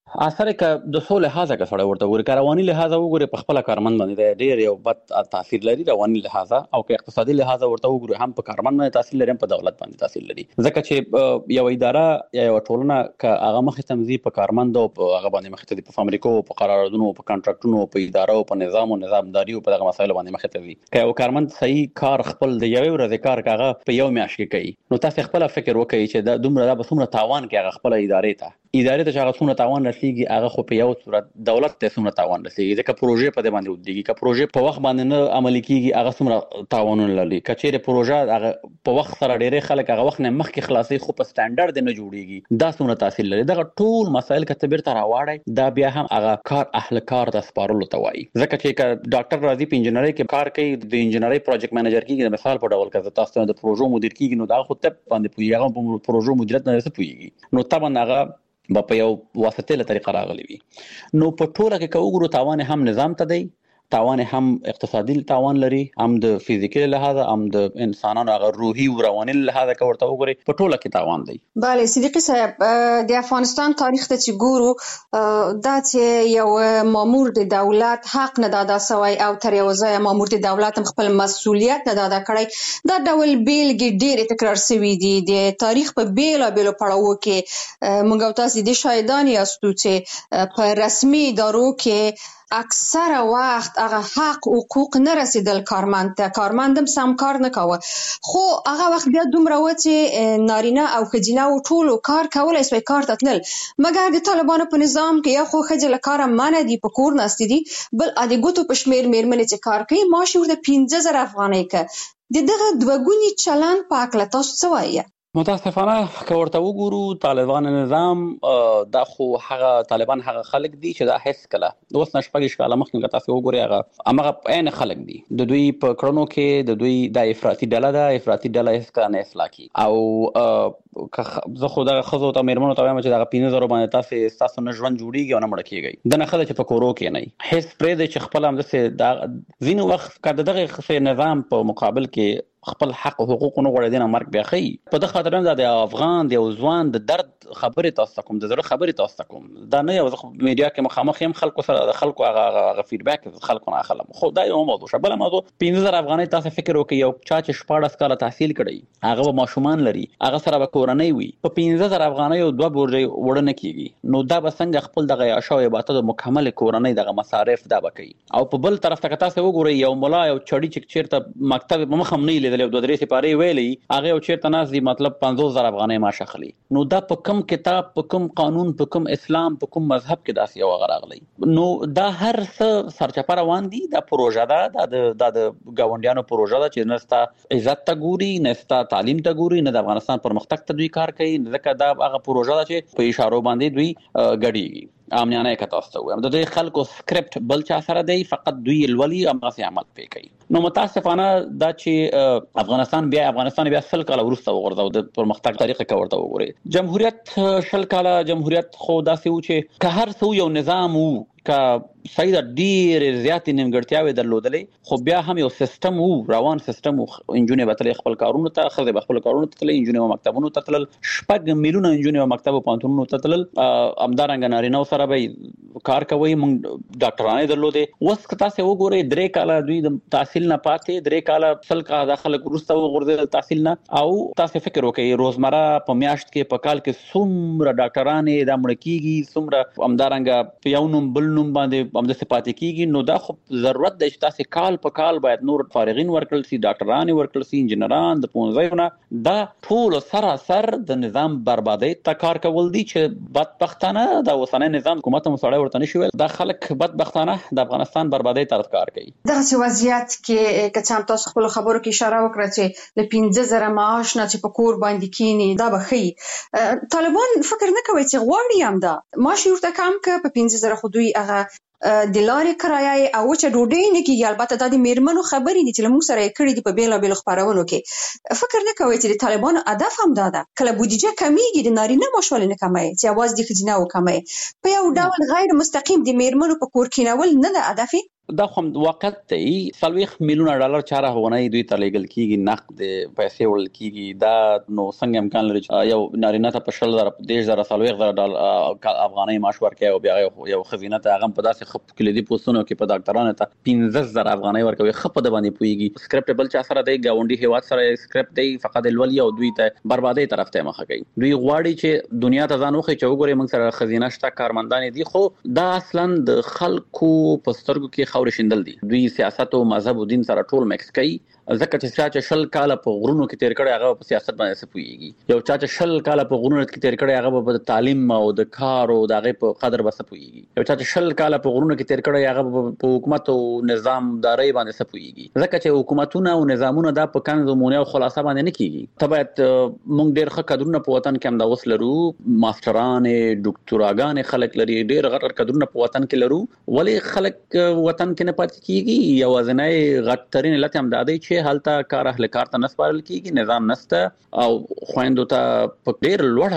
[SPEAKER 4] اثر ک د سو لحاظه که سره ورته ګوري رواني لحاظه وګوري په خپل کارمند باندې ډېر یو بد تاثیر لري رواني لحاظه او که اقتصادي لحاظه ورته وګوري هم په کارمند باندې تاثیر لري هم په دولت باندې تاثیر لري ځکه چې یو اداره یا یو ټولنه ک هغه مخ تنظیم په کارمند او په هغه باندې مخ ته په فابریکو په قراردادونو په کانټراکټونو په ادارو په نظام او نظامداري او په دغه مسایلو باندې مخ ته وي که یو کارمند صحیح کار خپل د یوې ورځې کار کاغه په یو میاشت کې کوي نو تاسو خپل فکر وکړئ چې دا دومره د بسومره تاوان کې هغه خپل ادارې ته هغه څومره تاوان رسیږي هغه خو په یو صورت دولت ته څومره تاوان رسیږي ځکه پروژې په دې باندې ودیږي که پروژې په وخت باندې نه عملي کیږي هغه څومره تاوانونه لري کچېره پروژه هغه په وخت سره ډېر خلک هغه وخت نه مخکې خلاصي خو په سټانډرډ نه جوړیږي دا څومره تاثیر لري دغه ټول مسایل کتبیر تر راوړی دا بیا هم هغه کار اهل کار د سپارلو ته وایي ځکه چې ډاکټر راضي په انجنیري کې کار کوي د انجنیري پروجیکټ منیجر کیږي د مثال په ډول کې تاسو د پروژو مدیر کیږي نو دا خو ته باندې پوهیږي په پروژو مدیریت نه څه پوهیږي نو طبعا هغه په یو واسطه له طریقه راغلی وي نو په ټوله کې کوګرو تاوان هم نظام ته دی تاوان هم اقتصادي تاوان لري هم د فزیکي لحاظه هم د انسانانو هغه روحي او رواني لحاظه کوړته وګوري په ټوله کې تاوان دی
[SPEAKER 2] bale صدیقي صاحب د افغانستان تاریخ ته چې ګورو دا چې یو مامور د دولت حق نه دادا سوی او تر یو ځای مامور د دولت خپل مسؤلیت نه دادا کړی دا ډول بیلګې ډېر تکرار شوي دي د تاریخ په بیلو پړاوو کې موږ تاسو د شاهدان یاستو چې په رسمي ادارو کې اکثره وخت هغه حق حقوق نه رسیدل کارمندم سم کار نه کاوه خو هغه وخت بیا دومره و چې نارینه او ښځینه او ټولو کار کولای سوی کار ته تلل مګر د طالبانو په نظام کې یا خو ښځې له کاره منع دي په کور ناستې دي بل د ګوتو په شمېر مېرمنې چې کار کوي معاش یې ورته 15,000 افغانۍ که د دغه دوهګوني چلند په هکله تاسو څه وایي
[SPEAKER 4] متاسفانه که ورته وګورو طالبان نظام دا خو هغه طالبان هغه خلک دي چې دا هیڅ کله اوس نه شپږ کاله مخکې تاسو وګورئ هغه عین خلک دي د دوی په کړنو کې د دوی د افراطي ډله هیڅ کله نه اصلاح کی او زه خو دا خزو ته مېرمنو ته وایم چې دا 15,000 باندې تاسو نه ژوند جوړیږي او نه مړ کیږي د نه خدای چې په کورو کې نه هیڅ پرې د چې خپل هم د زینو وخت کده دغه نظام په مقابل کې خپل حق او حقوق نه غوړې دینه مرګ بیا خي په دغه خاطر نه د افغان د ځوان د درد خبره تاسو کوم د زړه خبره تاسو کوم دا نه یو میډیا کې مخامخ هم خلکو سره د خلکو هغه فیډبیک خلکو نه اخلم خو دا یو موضوع شبل موضوع 15,000 افغانۍ تاسو فکر وکړئ یو چا چې 14 کاله تحصیل کړی هغه ماشومان لري هغه سره به کورنۍ وي په 15,000 افغانۍ او 2 بورجې وړنه کیږي نو دا به څنګه خپل دغه عشاء او عبادت د مکمل کورنۍ دغه مصارف دا بکي او په بل طرف ته تاسو وګورئ یو مولا یو چړی چې چیرته مکتب په مخ هم نه لیدل او 2 درې سپاره ویلي هغه او چیرته ناز دي مطلب 50,000 افغانۍ معاش اخلي نو دا په کوم کتاب په کوم قانون په کوم اسلام په کوم مذهب کې داسې یو غراغلی نو دا هر څه سرچپه روان دي دا پروژه ده د گاونډیانو پروژه ده چې نستا عزت ته ګوري نستا تعلیم ته ګوري نه د افغانستان پرمختګ ته دوی کار کوي ځکه دا هغه پروژه ده چې په اشارو باندې دوی غړيږي امنیانه کتاستو هم د دوی خلکو سکرپټ بل چا سره دی فقط دوی الولي امغه عمل پې کوي نو متاسفانه دا چې افغانستان بیا 100 کاله ورسته وګرځاو د پرمختګ طریقه کورته وګوري جمهوریت 100 کاله جمهوریت خو داسې و چې که هر څو یو نظام وو کا سید ډیر زیات نیمګړتیاوي درلودلې خو بیا هم یو سیستم وو روان سیستم انجونې بتل خپل کارونو ته خزه خپل کارونو ته تل انجونې او مکتبونو ته تل شپږ میلیونه انجونې او مکتب او پانتونونو ته تل امدارنګ نارینه سره به کار کوي مونږ ډاکټرانه درلودې اوس که تاسو وګورئ 3 کاله دوی د تحصیل نه پاتې 3 کاله سل کا داخله ورسته وګورئ تحصیل نه او تاسو فکر وکړئ روزمره په میاشت کې په کال کې څومره ډاکټرانه د مړ کیږي څومره امدارنګ یو نوم بل نوم باندې هم د صفات کیږي نو دا خو ضرورت د تاسو کال په کال باید نور فارغین ورکړل سي ډاکټران ورکړل سي انجنیران د 15 دا ټول سراسر د نظام بربادي تکار کول دي چې بدبختانه د وسنه نظام حکومت مساړه ورته نشي دا خلک بدبختانه د افغانستان بربادي طرف کار کوي
[SPEAKER 2] دغه وضعیت کې کچام تاسو خپل خبرو کې اشاره وکړه چې د 15,000 معاش نه چې په کور باندې کینی دا بخي طالبان فکر نه کوي چې غواړي هم دا معاش ورته کم ک په 15,000 خو دوی هغه د لارې کرایه او چې ډوډۍ نه کیږي البته د میرمنو خبرې دي چې موږ سره کړي دي په بیل بیل خبرونو کې فکر نه کوي چې طالبان هدف هم دا ده کله بودیجه کمیږي د نارینه ماشول نه کمای چې आवाज د خزینه او کمای په یو ډول غیر مستقیم د میرمنو په کور کېنول نه ده هدف
[SPEAKER 4] دا خو واقعیت دی 40 میلیونه ډالر چاره هونې دوی ته لیګل کیږي نقد پیسې ورل کیږي دا نو څنګه امکان لري یو نارینه ته په 10,000 ډالر افغاني معاش ورکړي او بیا یو خزینه ته هغه په داسې خپ کلیدي پوسټونو کې په ډاکټرانو ته 15,000 افغاني ورکوي خپ د باندې پويږي سکرپټ بل چا سره دی گاونډي هیواد سره سکرپټ دی فقط الولي او دوی ته بربادي طرف ته مخه کوي دوی غواړي چې دنیا ته ځان وخی چې وګوري موږ سره خزینه شته کارمندان دي خو دا اصلا د خلکو په سترګو کې خوري شندل دي دوی سیاست او مذهب او دین سره ټول مکس کوي ځکه چې شل کاله په غرونو کې تیر کړي هغه په سیاست باندې سپويږي یو چې شل کاله په غرونو کې تیر کړي هغه په تعلیم او د کار او دغه په قدر بسپويږي یو چې شل کاله په غرونو کې تیر کړي هغه په حکومت او نظام داري باندې سپويږي ځکه چې حکومتونه او نظامونه د په کنزمونه او خلاصه باندې نه کیږي تبعت مونږ ډېر ښه قدرونه په وطن کې هم دا وسلرو ماستران ډاکټراګان خلک لري ډېر غټ قدرونه په وطن کې لرو ولی خلک وطن کې نه پاتې کیږي یو ځنای غټ ترين لته هم دادی حالت کار اهل کار ته نسپارل کیږي نظام نسته او خويندو ته په ډېر لوړه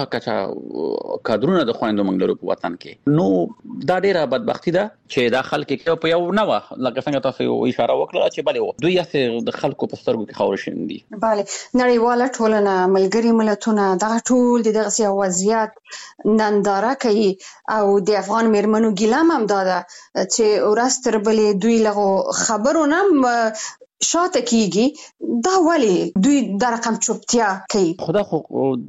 [SPEAKER 4] کچا کادرونه د خويندو منګلرو په وطن کې نو دا ډېره بدبختی ده چې دا خلک کې په یو نوه لکه څنګه تاسو اشاره وکړه چې بلې دوی یې د خلکو په سترګو کې خور شندي
[SPEAKER 2] bale نړیواله ټولنه ملګری ملتونه دا ټول د دغه وضعیت ننداره کوي او د افغان میرمنو ګیلام هم داده چې ورستر بلې دوی له خبرونه شاته کیږي دا ولی دوی د رقم چوپتیا کوي
[SPEAKER 4] خدا خو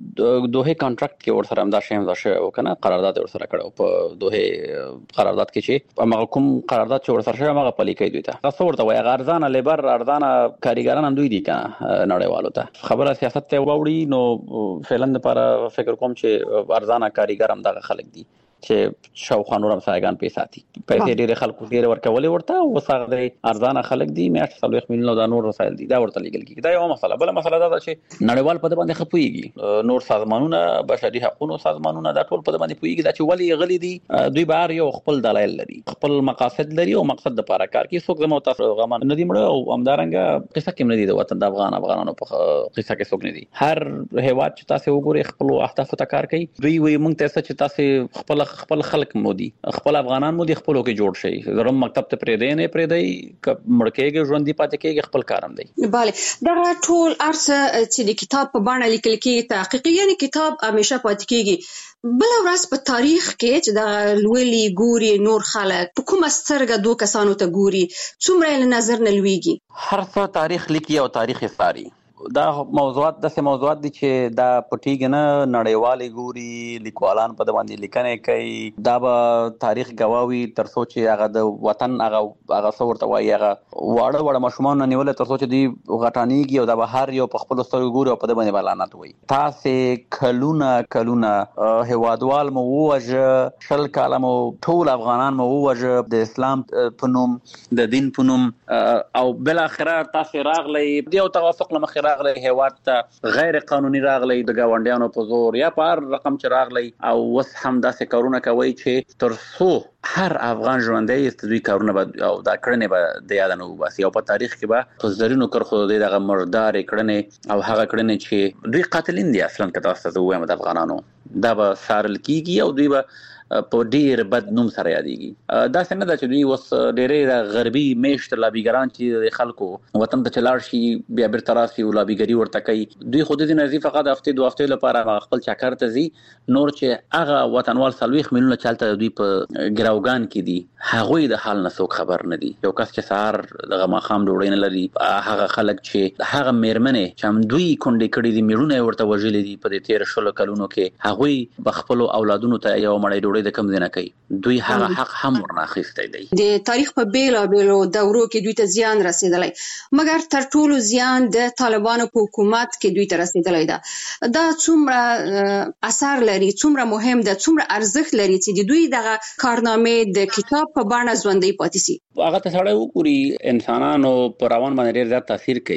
[SPEAKER 4] دوه کانټراکټ کې ورسره هم دا شی هم دا شی وکنه قرارداد ورسره کړو په دوه قرارداد کې چې هغه کوم قرارداد چې ورسره شوی هغه پلي کوي دوی ته تاسو ورته وایي ارزانه لیبر ارزانه کاریګران هم دوی دي کنه نړیوالو ته خبره سیاست ته وړي نو فعلا لپاره فکر کوم چې ارزانه کاریګر هم دغه خلک دي چې شاوخوا نورم سایګان پیساتي پیسې ډېر خلکو ډېر ورکولې ورته وسغه دي ارزانه خلک دي میاشت 40 میلیون دا نور رسایل دي دا ورته لګل کیږي دا یو مسله بل مسله دا چې نړیوال په باندې خپويږي نور سازمانونه بشري حقوقو سازمانونه دا ټول په باندې پويږي دا چې ولی غلي دي دوی بهر یو خپل دلایل لري خپل مقاصد لري او مقصد د لپاره کار کوي څوک زموږ تاسو غمان نه دي مړ او همدارنګه قصه کې نه دي د وطن د افغانانو په قصه کې څوک نه دي هر هیواد چې تاسو وګورئ خپل اهداف ته کار کوي دوی وي مونږ ته چې تاسو خپل خلک مودي خپل افغانان مودي خپلو کې جوړ شي زرم مکتب ته پرې دی نه پرې دی مړکېږي ژوند دی پاتې کېږي خپل کارم دی
[SPEAKER 2] bale دا ټول ارسه چې د کتاب په باندې لیکل کېږي تحقیقي یعنی کتاب همیشه پاتې کېږي بل ورځ په تاریخ کې چې د لولي ګوري نور خلک په کومه سترګه دوه کسانو ته ګوري څومره له نظر نه لويږي
[SPEAKER 4] هر څه تاریخ لیکي او تاریخ ساري دا موضوعات دي چې دا پټیګ نه نړیوالي ګوري لیکوالان په باندې لیکنه کوي دا به تاریخ گواوی تر سوچ هغه د وطن هغه څورته وایي هغه واړه مشمون نیول تر سوچ دی غټانیږي او دا به هر یو په خپل سترګو ګوري او په باندې بلانات وایي تاسو کلونه هوادوال مو وجه شل کالمو ټول افغانان مو وجه د اسلام پنوم د دین پنوم او بل اخره تاسو راغلی دی او توافق لمخ راغلی هیواد ته غیر قانوني راغلی د گاونډیانو په زور یا پر رقم چې راغلی او وس هم داسې کارونه کوي چې تر څو هر افغان ژوندۍ استدوی کارونه او دا کړنې به د یاد نه وباسي او په تاریخ کې به تزرینو کرخو دغه مردار کړنې او هغه کړنې چې دوی قاتلین دي اصلا که تاسو ته وایم د افغانانو دا به سارل کیږي او دوی به په ډیر بد نوم سره یادېږي دا څنګه د چې دوی وس ډېرې د غربي میشت لابیګران چې د خلکو وطن ته چلاړ شي بیا بیرته راسي او لابیګری ورته کوي دوی خود دې نزي فقط دوه هفته لپاره خپل چکر ته زی نور چې هغه وطنوال 40 میلیونه چالتته دوی په ګراوګان کې دي هغه د حال نه څوک خبر نه دي یو کس چې سهار دغه ماخام ډوړې نه لري هغه خلک چې هغه میرمنې چې دوی کونډې کړې دي میړونه ورته وژلې دي په دې 13 کلونو کې هغه بخپل اولادونو ته یو مړی ډوړې د کم نه کوي دوی هغه حق هم ورناخسته دی
[SPEAKER 2] د تاریخ په بیلو دورو کې دوی ته زیان رسیدلی مګر تر ټولو زیان د طالبانو په حکومت کې دوی ته رسیدلی دا څومره اثر لري څومره مهم ده څومره ارزښت لري چې دوی دغه کارنامې د کتاب په باندې ژوندۍ پاتې سي
[SPEAKER 4] هغه ته سره وګوري انسانانو پر روان باندې ډېر زیات تاثیر کوي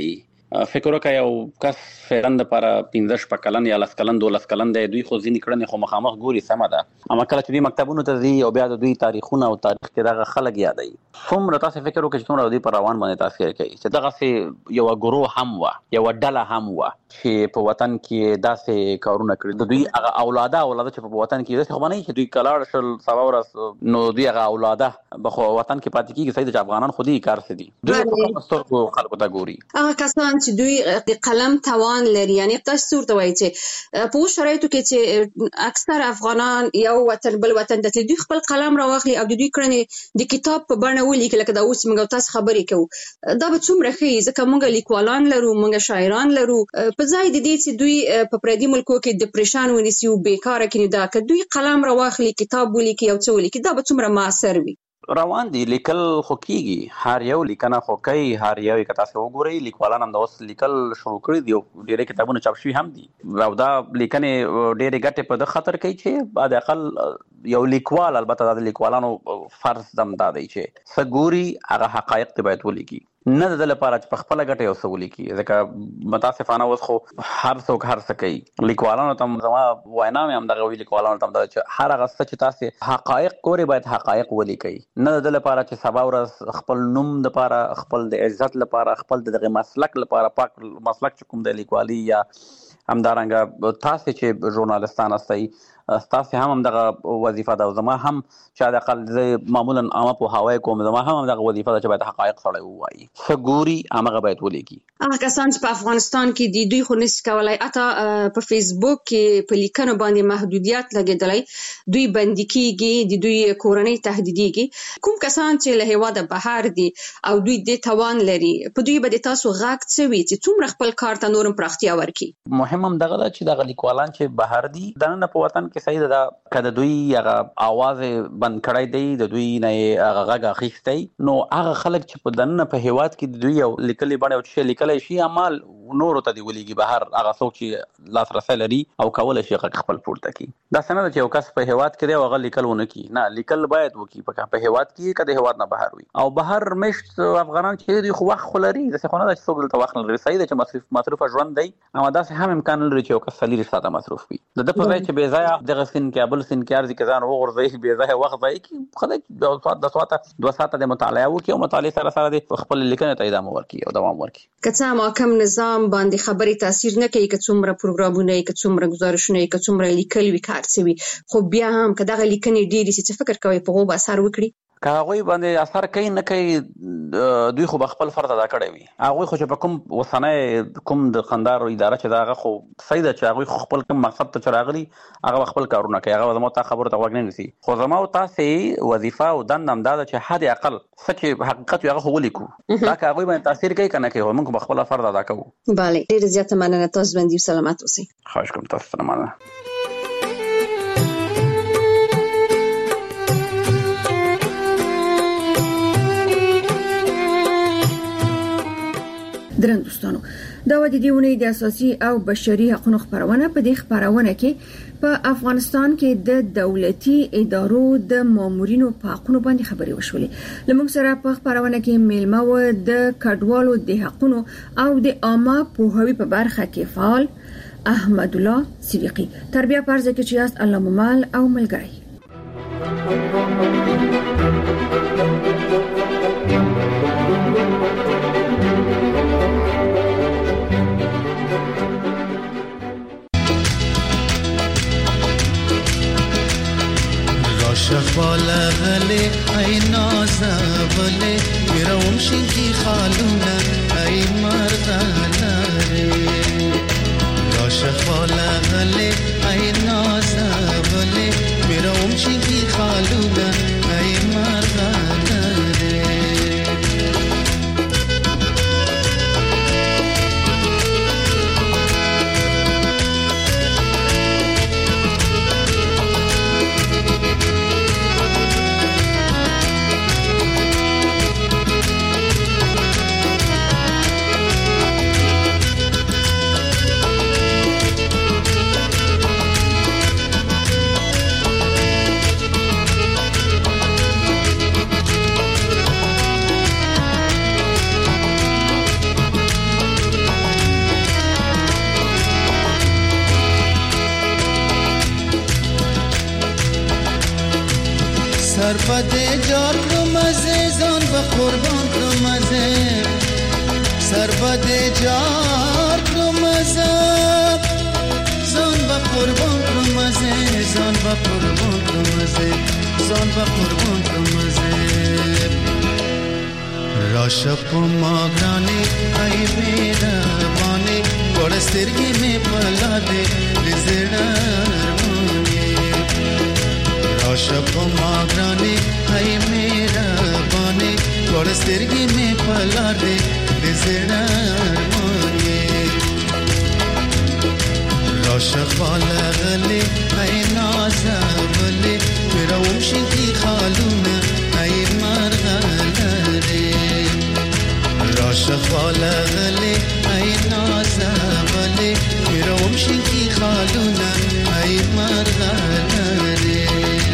[SPEAKER 4] فکر وکړ یو کس فعلند لپاره 15 کلن یا 10 کلن 12 کلن دی دوی خو ځینې کړنې خو مخامخ ګوري سمه ده اما کله چې دوی مکتبونو ته ځي او بیا د دوی تاریخونه او تاریخ کې دغه خلک یادوي څومره تاسو فکر وکړئ چې څومره دوی پر روان باندې تاثیر کوي چې دغه یو ګروه هم و یو ډله هم و چې په وطن کې داسې کارونه کړی د دوی هغه اولاده چې په وطن کې داسې خو نه چې دوی کلاړ شل سبا ورځ نو دوی هغه اولاده په وطن کې پاتې کیږي صحیح د افغانان خودي کار سدي دوی په مسترګو خلکو ته ګوري
[SPEAKER 2] هغه کسان چې دوی د قلم توان لري یعنی تاسو ورته وایي چې په شرایطو کې چې اکثر افغانان یو وطن بل وطن د دوی خپل قلم راوخلي او دوی کړنې د کتاب په بڼه ولیکي لکه دا اوس موږ تاسو خبرې کوو دا به څومره ښه ځکه موږ لیکوالان لرو موږ شاعران لرو په ځای د دې چې دوی په پردي ملکو کې ډیپریشن ونیسي او بیکاره کړي دا که دوی قلم راوخلي کتاب ولیکي او څه ولیکي دا به څومره موثر وي
[SPEAKER 4] روان دي لیکل خو کیږي هر یو لیکنه خو کوي هر یو کتا څه وګوري لیکوالان هم د اوس لیکل شروع کړي دي ډېر کتابونه چاپ شوي هم دي او دا لیکنې ډېرې ګټې په د خطر کوي چې بعد اقل یو لیکوال البته د لیکوالانو فرض دم دا دی چې سګوري هغه حقایق ته باید ولیکي نه د لپاره چې په خپل ګټه یو څه ولیکي ځکه متاسفانه اوس خو هر څوک هر څه کوي لیکوالانو ته زما وینا مې هم دغه وی لیکوالانو ته دا چې هر هغه څه چې تاسو حقایق ګوري باید حقایق ولیکي نه د لپاره چې سبا ورځ خپل نوم د لپاره خپل د عزت لپاره خپل دغه مسلک لپاره پاک مسلک کوم د لیکوالي یا همدارنګه تاسو چې ژورنالستان استئ تاسو هم دغه وظیفه ده زما هم چې د اقل معمولا عامه په هواي کوم زما هم دغه وظیفه ده چې باید حقایق سره وایي سګوري هغه باید ولیکي
[SPEAKER 2] هغه کسان چې په افغانستان کې دي دوی خو نشي کولای اته په فیسبوک کې په لیکنو باندې محدودیت لګیدلای دوی بندي کیږي د دوی کورنۍ تهدیدېږي کوم کسان چې له هیواده بهر دي او دوی د توان لري په دوی باندې تاسو غاک څوي چې څومره خپل کار ته نورم پراختیا ورکړي
[SPEAKER 4] مهم هم دغه چې دغه لیکوالان چې بهر دي دنه په وطن کې صحیح ده کله دوی هغه आवाज بند کړای دی د دوی نه هغه غږ اخیستی نو هغه خلک چې په دنه په هیواد کې دوی یو لیکلي باندې او چې لیکلي شي عمل نور ته دی ولېږي بهر هغه څوک چې لاسرسي لري او کول شي خپل پورته کی دا څنګه چې یو کس په هیواد کې دی او هغه لیکلونه کی نه لیکل باید وکي په هیواد کې کده هیواد نه بهر وي او بهر مشت افغانان چې دوی خو وخت خلري د څه نه چې څوک دلته وخت لري صحیح ده چې مصرف ژوند دی اما دا هم امکان لري چې یو کس سلیری ساده مصرف وي د په ځای چې بې ځای دغه سن کې ابل سن کې ارزي کزان وګورځي بې ځای وخت ځای کې خدای د ساعت 2 ساعت د مطالعه وکي او مطالعه سره خپل لیکنه ته ادامه ورکړي او دوام ورکړي
[SPEAKER 2] کڅه محکم نظام باندې خبري تاثیر نه کوي که څومره پروګرامونه که څومره گزارشونه که څومره لیکل وکړ سوي خو بیا هم که دغه لیکنې ډېری چې فکر کوي په غو اثر وکړي
[SPEAKER 4] که هغه باندې اثر کوي نه کوي دوی خو خپل فرض ادا کړی وي هغه خو چې په کوم وسنه کوم د قندار اداره چې دا هغه خو صحیح ده چې هغه خپل کوم مقصد ته چراغلي هغه خپل کارونه کوي هغه زموږ ته خبره ته وګڼي نسی خو زموږ تاسو وظیفه او دندم دا چې حد اقل څه حقیقت هغه خو ولیکو دا که هغه باندې تاثیر کوي کنه کوي موږ خپل فرض ادا کوو
[SPEAKER 2] bale ډیر زیاته مننه تاسو باندې سلامات اوسئ
[SPEAKER 4] خواهش کوم تاسو سره مننه
[SPEAKER 20] درنو دوستانو دا و د دې ونې د اساسي او بشري حقوقو خبرونه په دې خبرونه کې په افغانستان کې د دولتي ادارو د مامورینو په حقوقو باندې خبري وشولې لمونږ سره په خبرونه کې میلمه و د کډوالو د حقوقو او د عامه پوهاوي په برخه کې فعال احمد الله صدیقی تربیه پرځ کې چې است الله ممال او ملګری
[SPEAKER 6] شفاله غلي اي نازبله يروم شنكي خالونا اي مرغلاري يا شفاله غلي اي نازبله يروم شنكي خالونا اي مرغلاري سربد جار کرم عزیزان به قربان کرم عزیز سربد جار کرم عزیز زان به قربان کرم عزیز زان به قربان کرم عزیز زان به قربان کرم عزیز راشپ ماگرانی ای میربانی گوڑسترگی میں پلا دے لزڑانی راشپ ماگرانی ای میربانی گوڑسترگی میں پلا دے لزڑانی راشپ لغلی ای نازولی میروشی کی خالون ای مرغلری راشق لغلی ای نازولی میروشی کی خالون ای مرغلری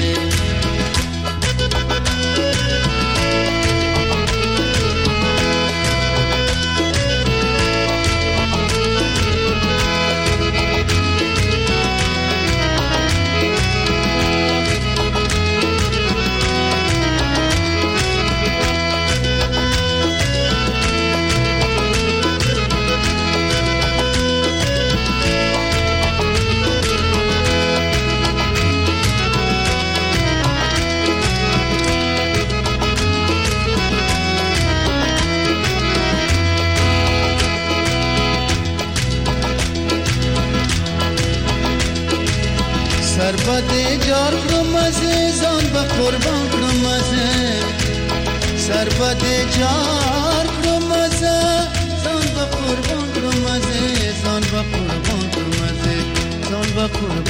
[SPEAKER 6] سربد جار کرم عزیزان به قربان کرم عزیز سربد جار کرم عزیزان به قربان کرم عزیزان به قربان کرم عزیزان به قربان